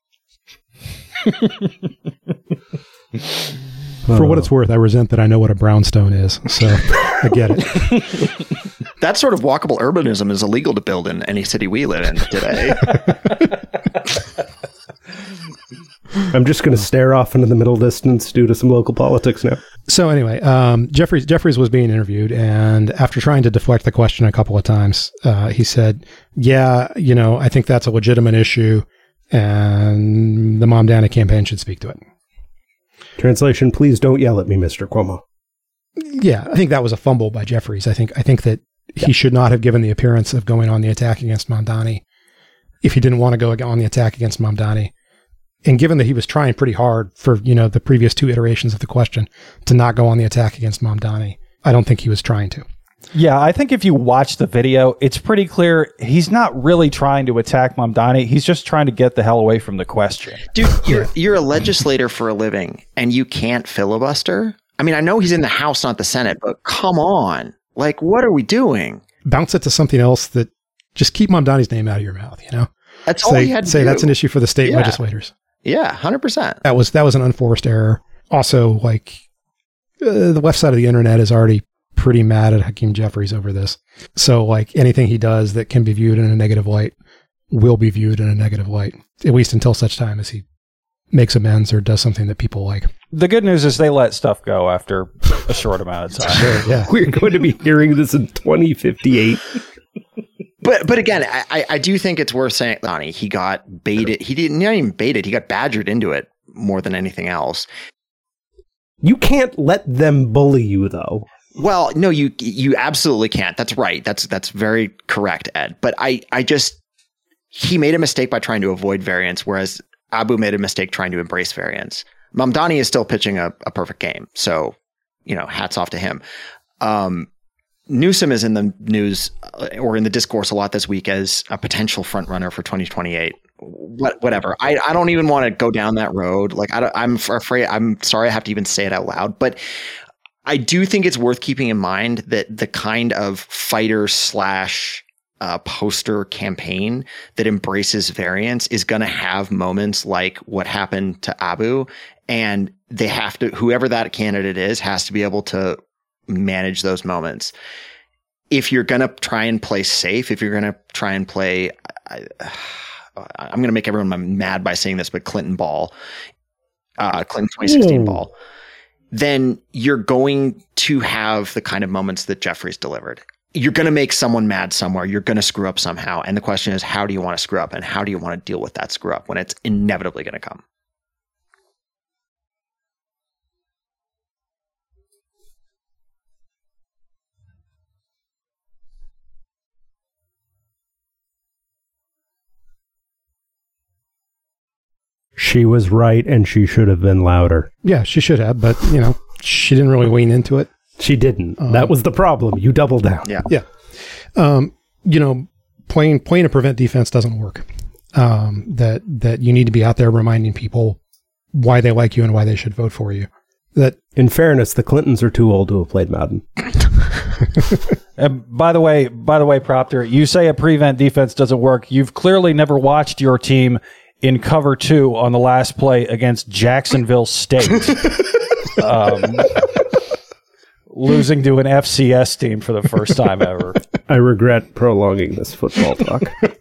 For what it's worth, I resent that I know what a brownstone is, so I get it. That sort of walkable urbanism is illegal to build in any city we live in today. I'm just going to stare off into the middle distance due to some local politics now. So anyway, Jeffries was being interviewed, and after trying to deflect the question a couple of times, he said, yeah, I think that's a legitimate issue, and the Mamdani campaign should speak to it. Translation, please don't yell at me, Mr. Cuomo. Yeah, I think that was a fumble by Jeffries. I think that he should not have given the appearance of going on the attack against Mamdani if he didn't want to go on the attack against Mamdani. And given that he was trying pretty hard for, the previous 2 iterations of the question to not go on the attack against Mamdani, I don't think he was trying to. Yeah, I think if you watch the video, it's pretty clear he's not really trying to attack Mamdani. He's just trying to get the hell away from the question. Dude, you're a legislator for a living, and you can't filibuster? I mean, I know he's in the House, not the Senate, but come on. Like, what are we doing? Bounce it to something else that just keep Mamdani's name out of your mouth, That's all he had to do. That's an issue for the state legislators. Yeah, 100%. That was an unforced error. Also, the left side of the internet is already pretty mad at Hakeem Jeffries over this. So, anything he does that can be viewed in a negative light will be viewed in a negative light, at least until such time as he makes amends or does something that people like. The good news is they let stuff go after a short amount of time. Sure, yeah. We're going to be hearing this in 2058. But again, I do think it's worth saying, Donnie, he got baited. He didn't even bait it. He got badgered into it more than anything else. You can't let them bully you, though. Well, no, you absolutely can't. That's right. That's very correct, Ed. But he made a mistake by trying to avoid variance, whereas Abu made a mistake trying to embrace variance. Mamdani is still pitching a perfect game. So, hats off to him. Newsom is in the news or in the discourse a lot this week as a potential front runner for 2028. Whatever. I don't even want to go down that road. I'm afraid, I'm sorry I have to even say it out loud, but I do think it's worth keeping in mind that the kind of fighter / poster campaign that embraces variance is going to have moments like what happened to Abu, and they have to, whoever that candidate is, has to be able to manage those moments. If you're going to try and play safe, if you're going to try and play, I'm going to make everyone mad by saying this, but Clinton ball, Clinton 2016 ball, then you're going to have the kind of moments that Jeffries delivered. You're going to make someone mad somewhere. You're going to screw up somehow. And the question is, how do you want to screw up? And how do you want to deal with that screw up when it's inevitably going to come? She was right, and she should have been louder. Yeah, she should have, but, she didn't really lean into it. She didn't. That was the problem. You double down. Yeah. Yeah. Playing a prevent defense doesn't work. That you need to be out there reminding people why they like you and why they should vote for you. That, in fairness, the Clintons are too old to have played Madden. And by the way, Proctor, you say a prevent defense doesn't work. You've clearly never watched your team in cover 2 on the last play against Jacksonville State. Losing to an FCS team for the first time ever. I regret prolonging this football talk.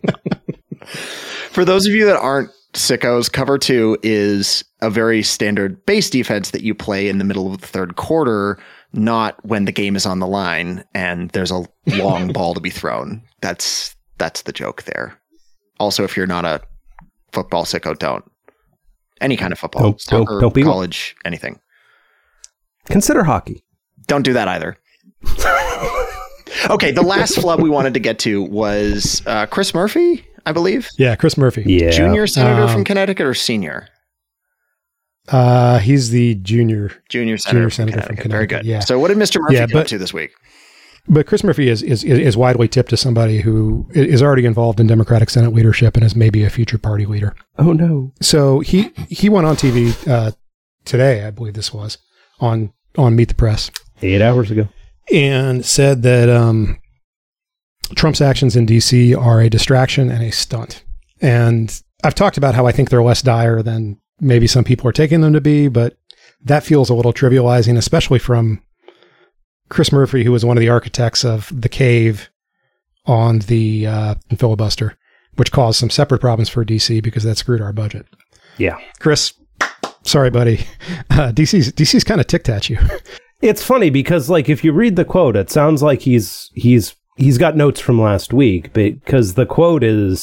For those of you that aren't sickos, cover 2 is a very standard base defense that you play in the middle of the third quarter, not when the game is on the line and there's a long ball to be thrown. That's the joke there. Also, if you're not a football sicko, don't. Any kind of football, soccer, don't be college, anything. Consider hockey. Don't do that either. Okay, the last flub we wanted to get to was Chris Murphy, I believe. Yeah, Chris Murphy. Yeah. Junior senator from Connecticut or senior? He's the junior senator from Connecticut. Very good. Yeah. So what did Mr. Murphy get up to this week? But Chris Murphy is widely tipped as somebody who is already involved in Democratic Senate leadership and is maybe a future party leader. Oh, no. So he went on TV today, I believe this was, on Meet the Press. 8 hours ago. And said that Trump's actions in D.C. are a distraction and a stunt. And I've talked about how I think they're less dire than maybe some people are taking them to be, but that feels a little trivializing, especially from Chris Murphy, who was one of the architects of the cave on the filibuster, which caused some separate problems for D.C. because that screwed our budget. Yeah. Chris, sorry, buddy. DC's kind of ticked at you. It's funny because, if you read the quote, it sounds like he's got notes from last week, because the quote is,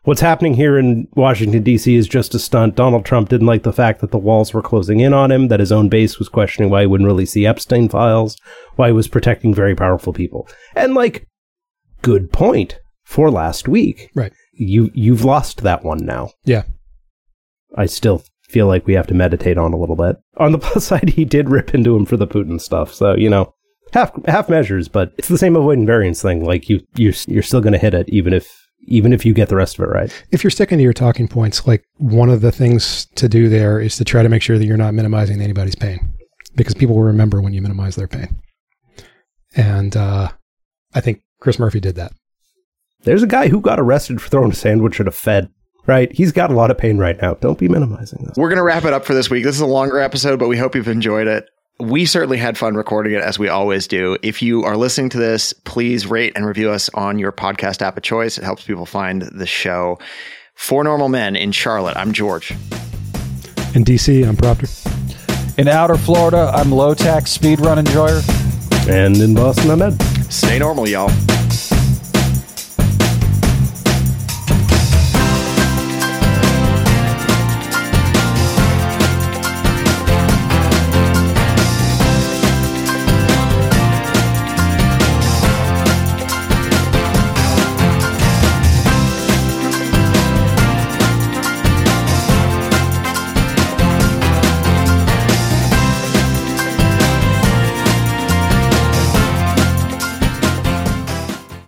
What's happening here in Washington, D.C. is just a stunt. Donald Trump didn't like the fact that the walls were closing in on him, that his own base was questioning why he wouldn't really see Epstein files, why he was protecting very powerful people. And, like, good point for last week. Right. You've lost that one now. Yeah. I still feel like we have to meditate on a little bit. On the plus side, he did rip into him for the Putin stuff. So, you know, half measures, but it's the same avoidant variance thing. Like, you're still going to hit it, even if you get the rest of it right. If you're sticking to your talking points, like one of the things to do there is to try to make sure that you're not minimizing anybody's pain, because people will remember when you minimize their pain. And I think Chris Murphy did that. There's a guy who got arrested for throwing a sandwich at a Fed, right? He's got a lot of pain right now. Don't be minimizing this. We're going to wrap it up for this week. This is a longer episode, but we hope you've enjoyed it. We certainly had fun recording it, as we always do. If you are listening to this, please rate and review us on your podcast app of choice. It helps people find the show. For Normal Men in Charlotte, I'm George. In DC, I'm Proctor. In outer Florida, I'm low tax speedrun enjoyer. And in Boston, I'm Ed. Stay normal, y'all.